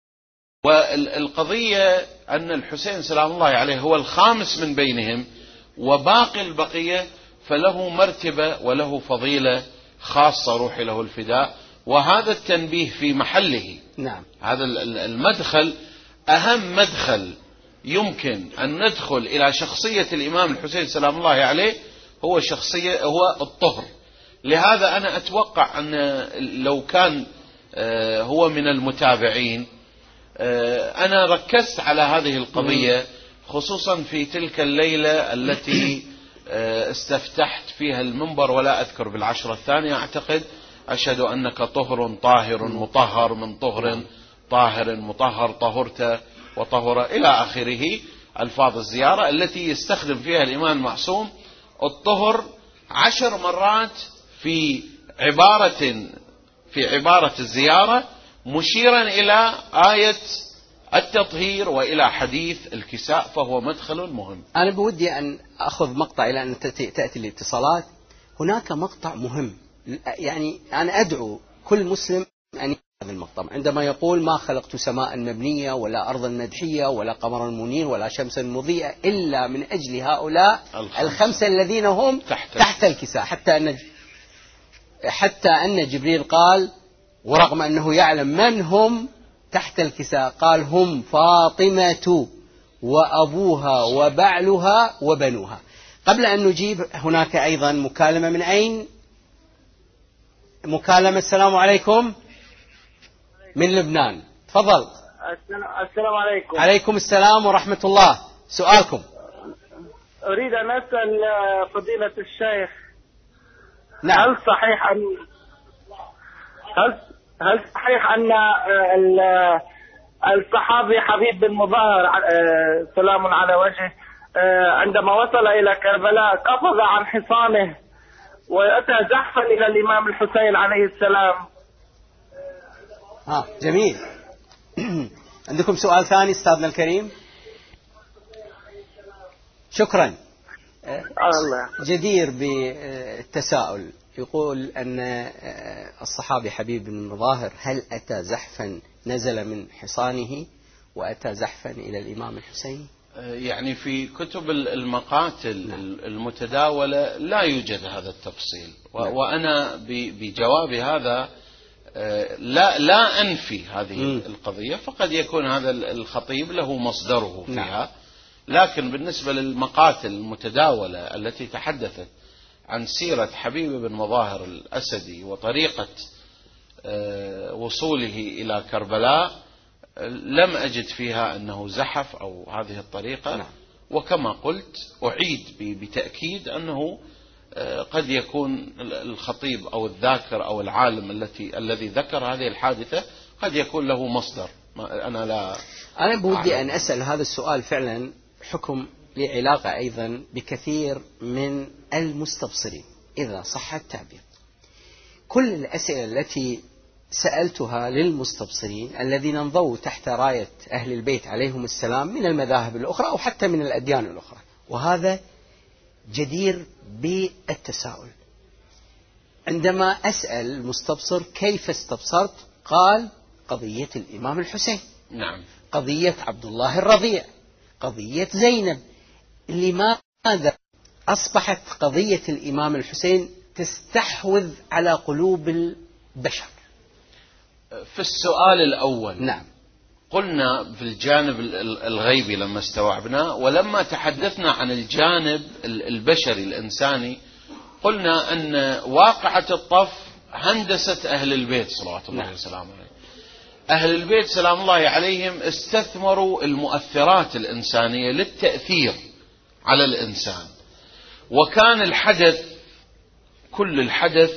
والقضية أن الحسين سلام الله عليه هو الخامس من بينهم، وباقي البقية فله مرتبة وله فضيلة خاصة روحي له الفداء، وهذا التنبيه في محله. نعم. هذا المدخل أهم مدخل يمكن أن ندخل إلى شخصية الإمام الحسين سلام الله عليه، هو شخصية هو الطهر. لهذا أنا أتوقع أن لو كان هو من المتابعين، أنا ركزت على هذه القضية خصوصا في تلك الليلة التي استفتحت فيها المنبر، ولا أذكر بالعشرة الثانية أعتقد: أشهد أنك طهر طاهر مطهر من طهر طاهر مطهر طهرت وطهر إلى آخره ألفاظ الزيارة التي يستخدم فيها الإمام المعصوم الطهر 10 مرات في عبارة الزيارة، مشيرا إلى آية التطهير وإلى حديث الكساء، فهو مدخل مهم. أنا بودي أن أخذ مقطع إلى أن تأتي الاتصالات. هناك مقطع مهم، يعني أنا أدعو كل مسلم أن يفهم هذا المقطع عندما يقول: ما خلقت سماء مبنية ولا أرضا مدحية ولا قمرا منير ولا شمسا مضيئة إلا من أجل هؤلاء الخمسة الذين هم تحت الكساء. حتى أن جبريل قال، ورغم أنه يعلم من هم تحت الكساء، قال: هم فاطمة وأبوها وبعلها وبنوها. قبل أن نجيب، هناك أيضا مكالمة. من أين مكالمة؟ السلام عليكم. من لبنان، تفضل. السلام عليكم. عليكم السلام ورحمة الله. سؤالكم. أريد أن أسأل فضيلة الشيخ، نعم. هل صحيح أن الصحابي حبيب بن مظاهر سلام على وجهه عندما وصل إلى كربلاء قفز عن حصانه وأتى زحفا إلى الإمام الحسين عليه السلام؟ جميل. عندكم سؤال ثاني أستاذنا الكريم؟ شكرا. جدير بالتساؤل. يقول أن الصحابي حبيب بن مظاهر هل أتى زحفا، نزل من حصانه وأتى زحفا إلى الإمام الحسين؟ يعني في كتب المقاتل المتداولة لا يوجد هذا التفصيل، وأنا بجواب هذا لا أنفي هذه القضية، فقد يكون هذا الخطيب له مصدره فيها. لكن بالنسبة للمقاتل المتداولة التي تحدثت عن سيرة حبيب بن مظاهر الأسدي وطريقة وصوله إلى كربلاء، لم أجد فيها أنه زحف أو هذه الطريقة. وكما قلت أعيد بتأكيد أنه قد يكون الخطيب أو الذاكر أو العالم الذي ذكر هذه الحادثة قد يكون له مصدر. أنا بودي أن أسأل هذا السؤال فعلا حكم لعلاقة أيضا بكثير من المستبصرين إذا صح التعبير. كل الأسئلة التي سألتها للمستبصرين الذين انضووا تحت راية أهل البيت عليهم السلام من المذاهب الأخرى أو حتى من الأديان الأخرى، وهذا جدير بالتساؤل. عندما أسأل المستبصر كيف استبصرت، قال: قضية الإمام الحسين، نعم، قضية عبد الله الرضيع، قضية زينب. لماذا أصبحت قضية الإمام الحسين تستحوذ على قلوب البشر؟ في السؤال الأول نعم، قلنا في الجانب الغيبي لما استوعبنا، ولما تحدثنا عن الجانب البشري الإنساني قلنا أن واقعة الطف هندسة أهل البيت صلوات الله وسلامه عليه. أهل البيت سلام الله عليهم استثمروا المؤثرات الإنسانية للتأثير على الإنسان، وكان الحدث، كل الحدث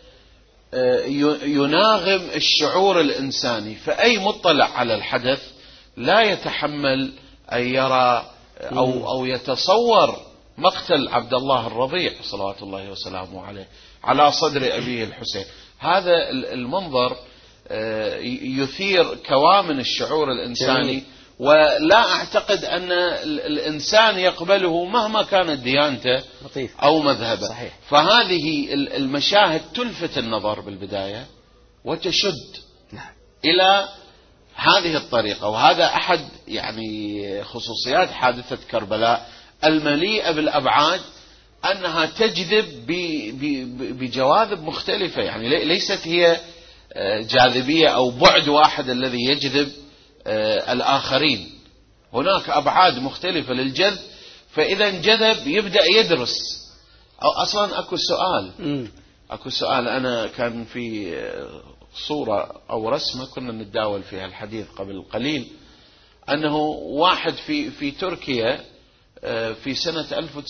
يناغم الشعور الإنساني، فأي مطلع على الحدث لا يتحمل أن يرى أو يتصور مقتل عبد الله الرضيع صلوات الله وسلامه عليه على صدر أبيه الحسين. هذا المنظر يثير كوامن الشعور الإنساني، ولا أعتقد أن الإنسان يقبله مهما كانت ديانته أو مذهبه. صحيح. فهذه المشاهد تلفت النظر بالبداية وتشد إلى هذه الطريقة. وهذا أحد يعني خصوصيات حادثة كربلاء المليئة بالأبعاد، أنها تجذب بجواذب مختلفة، يعني ليست هي جاذبية أو بعد واحد الذي يجذب الآخرين، هناك أبعاد مختلفة للجذب. فإذا انجذب يبدأ يدرس أصلا أكو سؤال أنا كان في صورة أو رسمة كنا نتداول فيها الحديث قبل قليل، أنه واحد في تركيا في سنة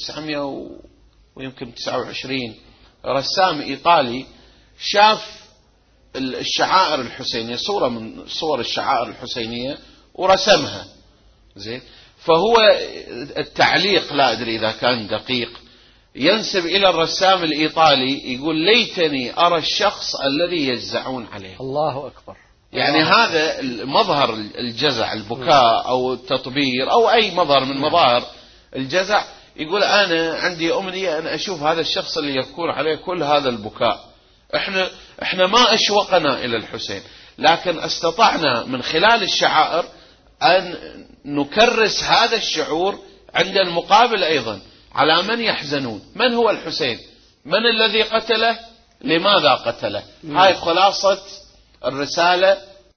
1929 رسام إيطالي شاف الشعائر الحسينية، صورة من صور الشعائر الحسينية ورسمها زين. فهو التعليق لا أدري إذا كان دقيق ينسب إلى الرسام الإيطالي، يقول ليتني أرى الشخص الذي يجزعون عليه. الله أكبر. يعني هذا مظهر الجزع، البكاء أو التطبير أو أي مظهر من مظاهر الجزع. يقول أنا عندي أمنية أن أشوف هذا الشخص اللي يكون عليه كل هذا البكاء. إحنا ما أشوقنا إلى الحسين، لكن استطعنا من خلال الشعائر أن نكرس هذا الشعور عند المقابل أيضا على من يحزنون. من هو الحسين؟ من الذي قتله؟ لماذا قتله؟ هاي خلاصة الرسالة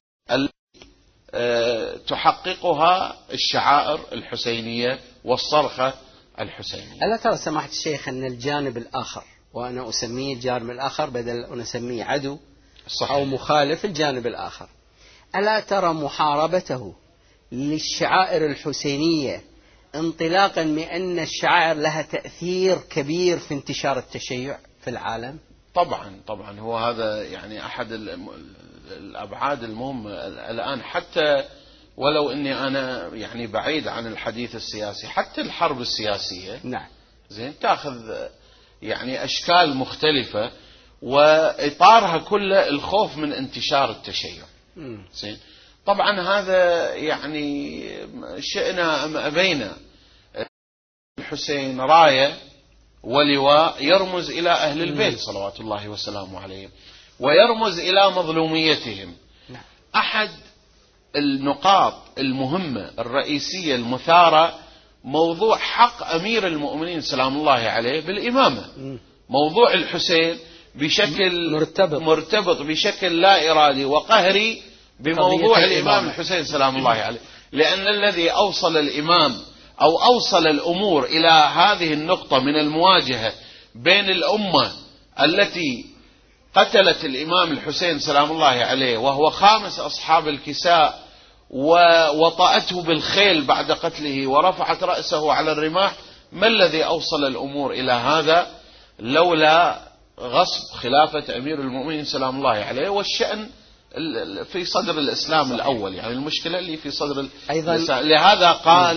تحققها الشعائر الحسينية والصرخة الحسينية. ألا ترى سماحة الشيخ أن الجانب الآخر، وأنا أسميه الجانب الآخر بدل أن أسميه عدو صحيح أو مخالف، الجانب الآخر، ألا ترى محاربته للشعائر الحسينية انطلاقا من أن الشعائر لها تأثير كبير في انتشار التشيع في العالم؟ طبعا هو هذا يعني أحد الأبعاد المهمة الآن، حتى ولو أني أنا يعني بعيد عن الحديث السياسي، حتى الحرب السياسية نعم زين تأخذ يعني أشكال مختلفة، وإطارها كله الخوف من انتشار التشيع زين. طبعا هذا يعني شئنا أم أبينا، الحسين راية ولواء يرمز إلى أهل البيت صلوات الله وسلامه عليهم، ويرمز إلى مظلوميتهم. أحد النقاط المهمة الرئيسية المثارة موضوع حق أمير المؤمنين سلام الله عليه بالإمامة. موضوع الحسين بشكل مرتبط بشكل لا إرادي وقهري بموضوع الإمام الحسين سلام الله عليه، لأن الذي أوصل الإمام أو أوصل الأمور إلى هذه النقطة من المواجهة بين الأمة التي قتلت الإمام الحسين سلام الله عليه وهو خامس أصحاب الكساء، ووطأته بالخيل بعد قتله ورفعت رأسه على الرماح، ما الذي أوصل الأمور إلى هذا لولا غصب خلافة أمير المؤمنين سلام الله عليه، والشأن في صدر الإسلام الأول، يعني المشكلة اللي في صدر الإسلام. لهذا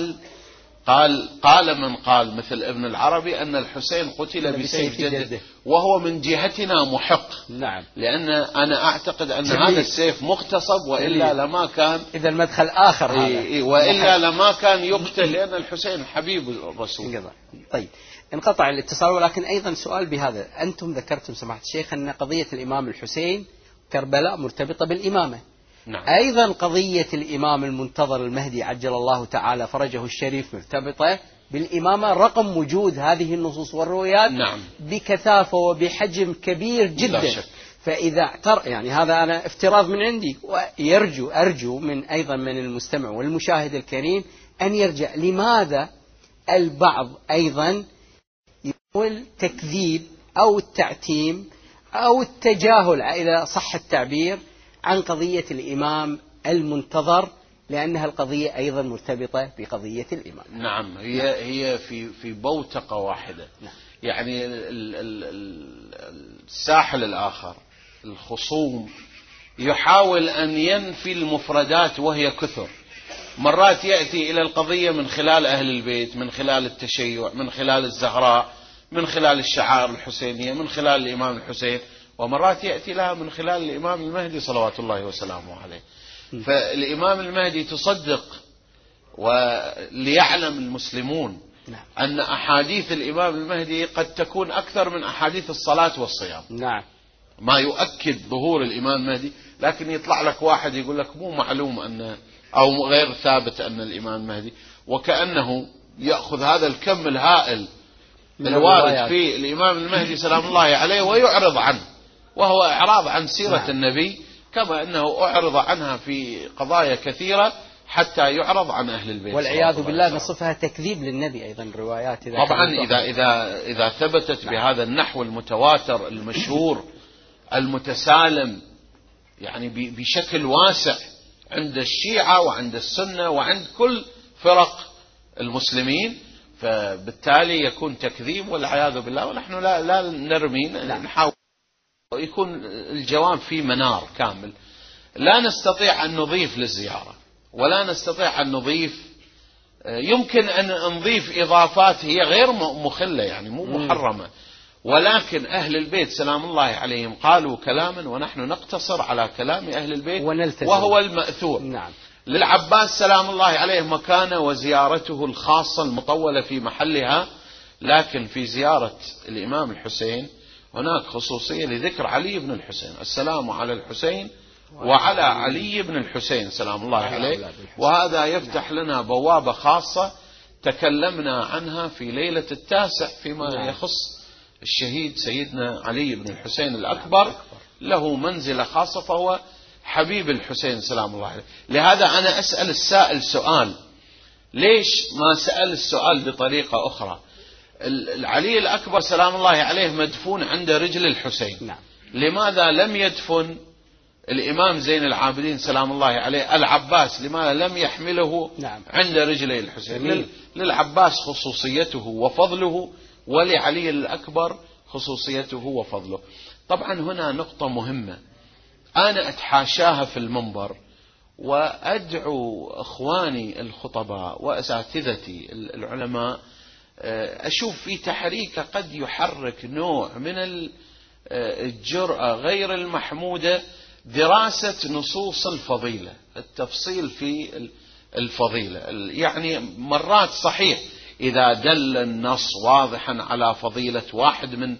قال من قال مثل ابن العربي أن الحسين قتل بسيف جده، وهو من جهتنا محق. نعم. لأن أنا أعتقد أن هذا السيف مغتصب، وإلا لما كان إذا المدخل آخر وإلا لما كان يقتل، لأن الحسين حبيب الرسول. طيب انقطع الاتصال، ولكن أيضا سؤال بهذا. أنتم ذكرتم سماحة الشيخ أن قضية الإمام الحسين كربلاء مرتبطة بالإمامة. نعم. أيضا قضية الإمام المنتظر المهدي عجل الله تعالى فرجه الشريف مرتبطة بالإمامة، رقم وجود هذه النصوص والروايات نعم. بكثافة وبحجم كبير جدا. لا شك. فإذا يعني هذا أنا افتراض من عندي، أرجو من أيضا من المستمع والمشاهد الكريم أن يرجع. لماذا البعض أيضا يقول تكذيب أو التعتيم أو التجاهل إلى صح التعبير عن قضية الإمام المنتظر، لأنها القضية أيضا مرتبطة بقضية الإمام؟ نعم، هي في بوتقة واحدة. نعم. يعني الساحل الآخر الخصوم يحاول أن ينفي المفردات وهي كثر. مرات يأتي إلى القضية من خلال أهل البيت، من خلال التشيع، من خلال الزهراء، من خلال الشعائر الحسينية، من خلال الإمام الحسين، ومرات يأتي لها من خلال الإمام المهدي صلوات الله وسلامه عليه. فالإمام المهدي تصدق، وليعلم المسلمون أن أحاديث الإمام المهدي قد تكون أكثر من أحاديث الصلاة والصيام. نعم. ما يؤكد ظهور الإمام المهدي، لكن يطلع لك واحد يقول لك مو معلوم أن أو غير ثابت أن الإمام المهدي، وكأنه يأخذ هذا الكم الهائل الوارد في الإمام المهدي سلام الله عليه ويعرض عنه، وهو إعراض عن سيرة النبي، كما أنه أعرض عنها في قضايا كثيرة حتى يعرض عن أهل البيت. والعياذ بالله نصفها تكذيب للنبي أيضا الروايات طبعا إذا ثبتت بهذا النحو المتواتر المشهور المتسالم يعني بشكل واسع عند الشيعة وعند السنة وعند كل فرق المسلمين، فبالتالي يكون تكذيب والعياذ بالله. ونحن لا نرمي، نحاول يكون الجواب في منار كامل. لا نستطيع أن نضيف للزيارة ولا نستطيع أن نضيف، يمكن أن نضيف إضافات هي غير مخلة يعني مو محرمة، ولكن أهل البيت سلام الله عليهم قالوا كلاما ونحن نقتصر على كلام أهل البيت وهو المأثور. نعم. للعباس سلام الله عليه مكانه وزيارته الخاصة المطولة في محلها، لكن في زيارة الإمام الحسين هناك خصوصية لذكر علي بن الحسين، السلام على الحسين وعلى علي بن الحسين سلام الله عليه، وهذا يفتح لنا بوابة خاصة تكلمنا عنها في ليلة 9 فيما يخص الشهيد سيدنا علي بن الحسين الأكبر، له منزلة خاصة فهو حبيب الحسين سلام الله عليه. لهذا أنا أسأل السائل سؤال، ليش ما سأل السؤال بطريقة أخرى؟ العلي الأكبر سلام الله عليه مدفون عند رجل الحسين، لماذا لم يدفن الإمام زين العابدين سلام الله عليه العباس؟ لماذا لم يحمله عند رجلي الحسين؟ للعباس خصوصيته وفضله، ولعلي الأكبر خصوصيته وفضله. طبعا هنا نقطة مهمة أنا أتحاشاها في المنبر، وأدعو أخواني الخطباء وأساتذتي العلماء، أشوف في تحريك قد يحرك نوع من الجرأة غير المحمودة، دراسة نصوص الفضيلة، التفصيل في الفضيلة. يعني مرات صحيح إذا دل النص واضحا على فضيلة واحد من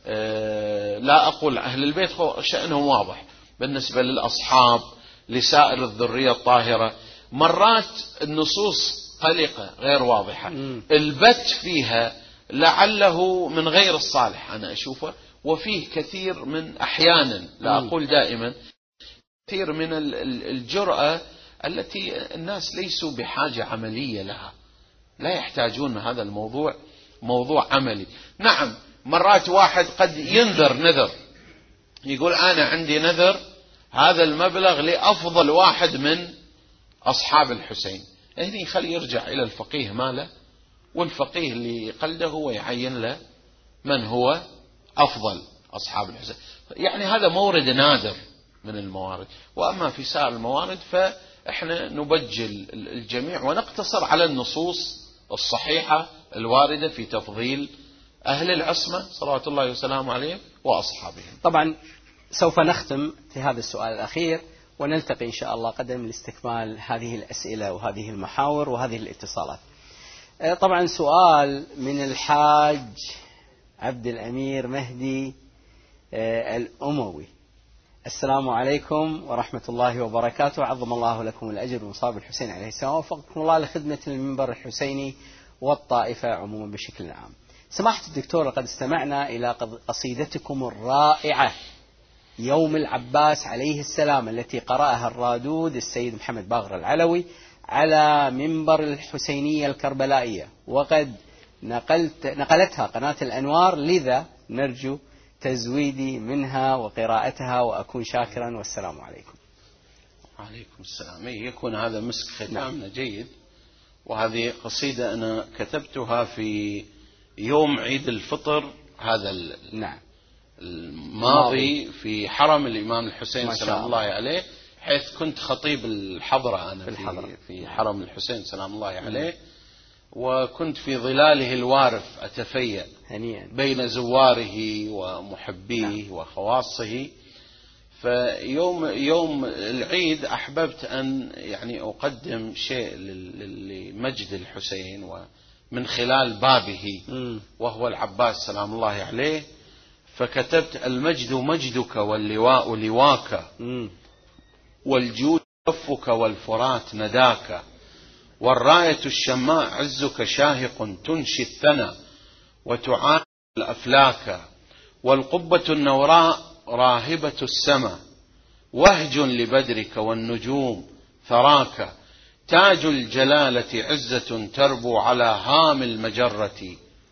لا أقول أهل البيت شأنهم واضح بالنسبة للأصحاب لسائر الذرية الطاهرة، مرات النصوص قلقة غير واضحة، البت فيها لعله من غير الصالح أنا أشوفه، وفيه كثير من أحيانا لا أقول دائما كثير من الجرأة التي الناس ليسوا بحاجة عملية لها، لا يحتاجون هذا الموضوع موضوع عملي. نعم مرات واحد قد ينذر نذر، يقول أنا عندي نذر هذا المبلغ لأفضل واحد من أصحاب الحسين، هنا يخلي يرجع إلى الفقيه ماله، والفقيه اللي يقلده هو يعين له من هو أفضل أصحاب الحسين. يعني هذا مورد نادر من الموارد، وأما في سائر الموارد فإحنا نبجل الجميع ونقتصر على النصوص الصحيحة الواردة في تفضيل أهل العصمة صلوات الله وسلامه عليهم وأصحابهم. طبعا سوف نختم في هذا السؤال الأخير ونلتقي إن شاء الله قدم لاستكمال هذه الأسئلة وهذه المحاور وهذه الاتصالات. طبعا سؤال من الحاج عبد الأمير مهدي الأموي: السلام عليكم ورحمة الله وبركاته، عظم الله لكم الأجر ومصاب الحسين عليه السلام، ووفقكم الله لخدمة المنبر الحسيني والطائفة عموما بشكل عام. سماحة الدكتور، لقد استمعنا إلى قصيدتكم الرائعة يوم العباس عليه السلام التي قرأها الرادود السيد محمد باغر العلوي على منبر الحسينية الكربلائية، وقد نقلتها قناة الأنوار، لذا نرجو تزويدي منها وقراءتها وأكون شاكرا، والسلام عليكم. وعليكم السلام. يكون هذا مسك ختامنا جيد. وهذه قصيدة أنا كتبتها في يوم عيد الفطر هذا الماضي في حرم الإمام الحسين سلام الله عليه، حيث كنت خطيب الحضرة أنا في حرم الحسين سلام الله عليه، وكنت في ظلاله الوارف أتفيأ بين زواره ومحبيه وخواصه. فيوم العيد أحببت أن يعني أقدم شيء لمجد الحسين ومن خلال بابه وهو العباس سلام الله عليه، فكتبت: المجد مجدك واللواء لواك، والجود كفك والفرات نداك، والراية الشماء عزك شاهق تنشي الثنى وتعاني الأفلاك، والقبة النوراء راهبة السماء، وهج لبدرك والنجوم ثراك، تاج الجلالة عزة تربو على هام المجرة،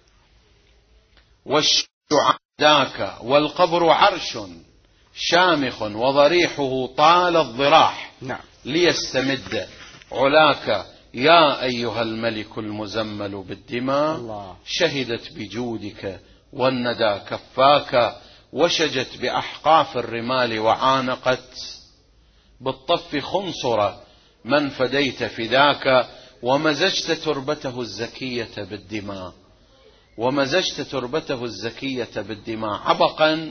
والشعاع ذاك والقبر عرش شامخ وضريحه طال الضراح. نعم. ليستمد علاك يا أيها الملك المزمل بالدماء. الله. شهدت بجودك والندى كفاك، وشجت بأحقاف الرمال، وعانقت بالطف خنصر من فديت فداك، ومزجت تربته الزكية بالدماء، ومزجت تربته الزكية بالدماء، عبقا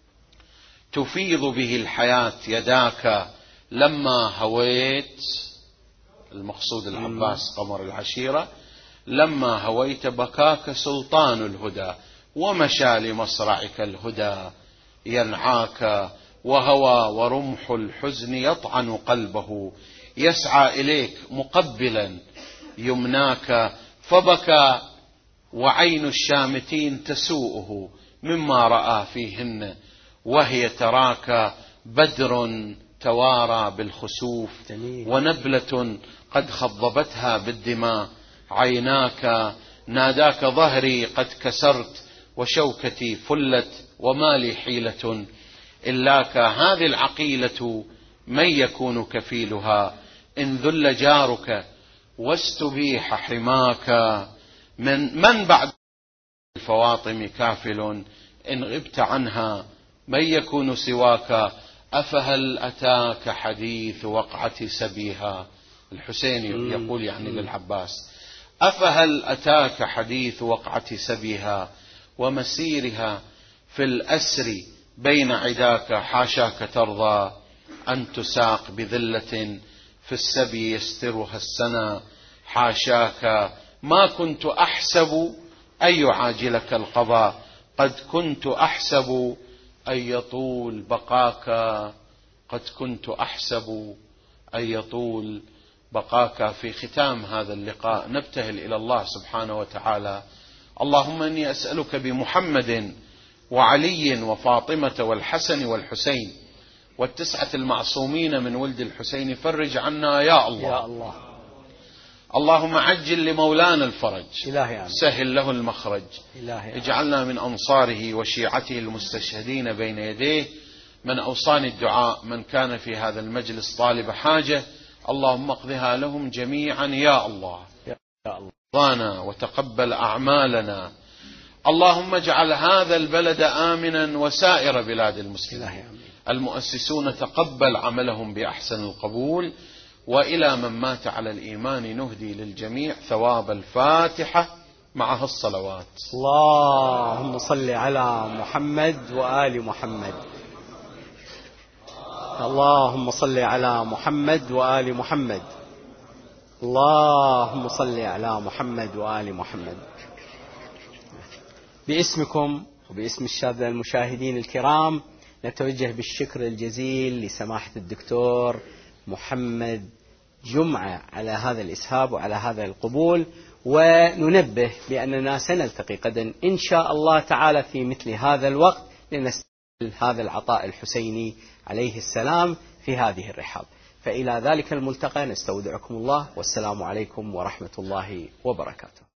تفيض به الحياة يداك، لما هويت، المقصود العباس قمر العشيرة، لما هويت بكاك سلطان الهدى، ومشى لمصرعك الهدى ينعاك، وهوى ورمح الحزن يطعن قلبه، يسعى إليك مقبلا يمناك، فبكى وعين الشامتين تسوءه مما رأى فيهن، وهي تراك بدر توارى بالخسوف، ونبلة قد خضبتها بالدماء، عيناك ناداك ظهري قد كسرت، وشوكتي فلت، وما لي حيلة إلاك، هذه العقيلة من يكون كفيلها، إن ذل جارك واستبيح حماك، من بعد الفواطم كافل، إن غبت عنها من يكون سواك، أفهل أتاك حديث وقعة سبيها. الحسين يقول يعني للعباس: أفهل أتاك حديث وقعة سبيها، ومسيرها في الأسر بين عداك، حاشاك ترضى أن تساق بذلة في السبي يسترها السنا، حاشاك ما كنت أحسب أن يعاجلك القضاء، قد كنت أحسب أن يطول بقاك، قد كنت أحسب أن يطول بقاك. في ختام هذا اللقاء نبتهل إلى الله سبحانه وتعالى: اللهم إني أسألك بمحمد وعلي وفاطمة والحسن والحسين والتسعة المعصومين من ولد الحسين، فرج عنا يا الله. يا الله. اللهم عجل لمولانا الفرج، إلهي سهل له المخرج، إلهي اجعلنا من أنصاره وشيعته المستشهدين بين يديه. من أوصاني الدعاء من كان في هذا المجلس طالب حاجة، اللهم اقضها لهم جميعا يا الله. رضانا وتقبل أعمالنا. اللهم اجعل هذا البلد آمنا وسائر بلاد المسلمين. المؤسسون تقبل عملهم بأحسن القبول، وإلى من مات على الإيمان نهدي للجميع ثواب الفاتحة معها الصلوات. اللهم صل على محمد وآل محمد. اللهم صل على محمد وآل محمد. اللهم صل على محمد وآل محمد. باسمكم وباسم السادة المشاهدين الكرام نتوجه بالشكر الجزيل لسماحة الدكتور محمد جمعة على هذا الإسهاب وعلى هذا القبول، وننبه بأننا سنلتقي غدا إن شاء الله تعالى في مثل هذا الوقت لنستقبل هذا العطاء الحسيني عليه السلام في هذه الرحاب. فإلى ذلك الملتقى نستودعكم الله، والسلام عليكم ورحمة الله وبركاته.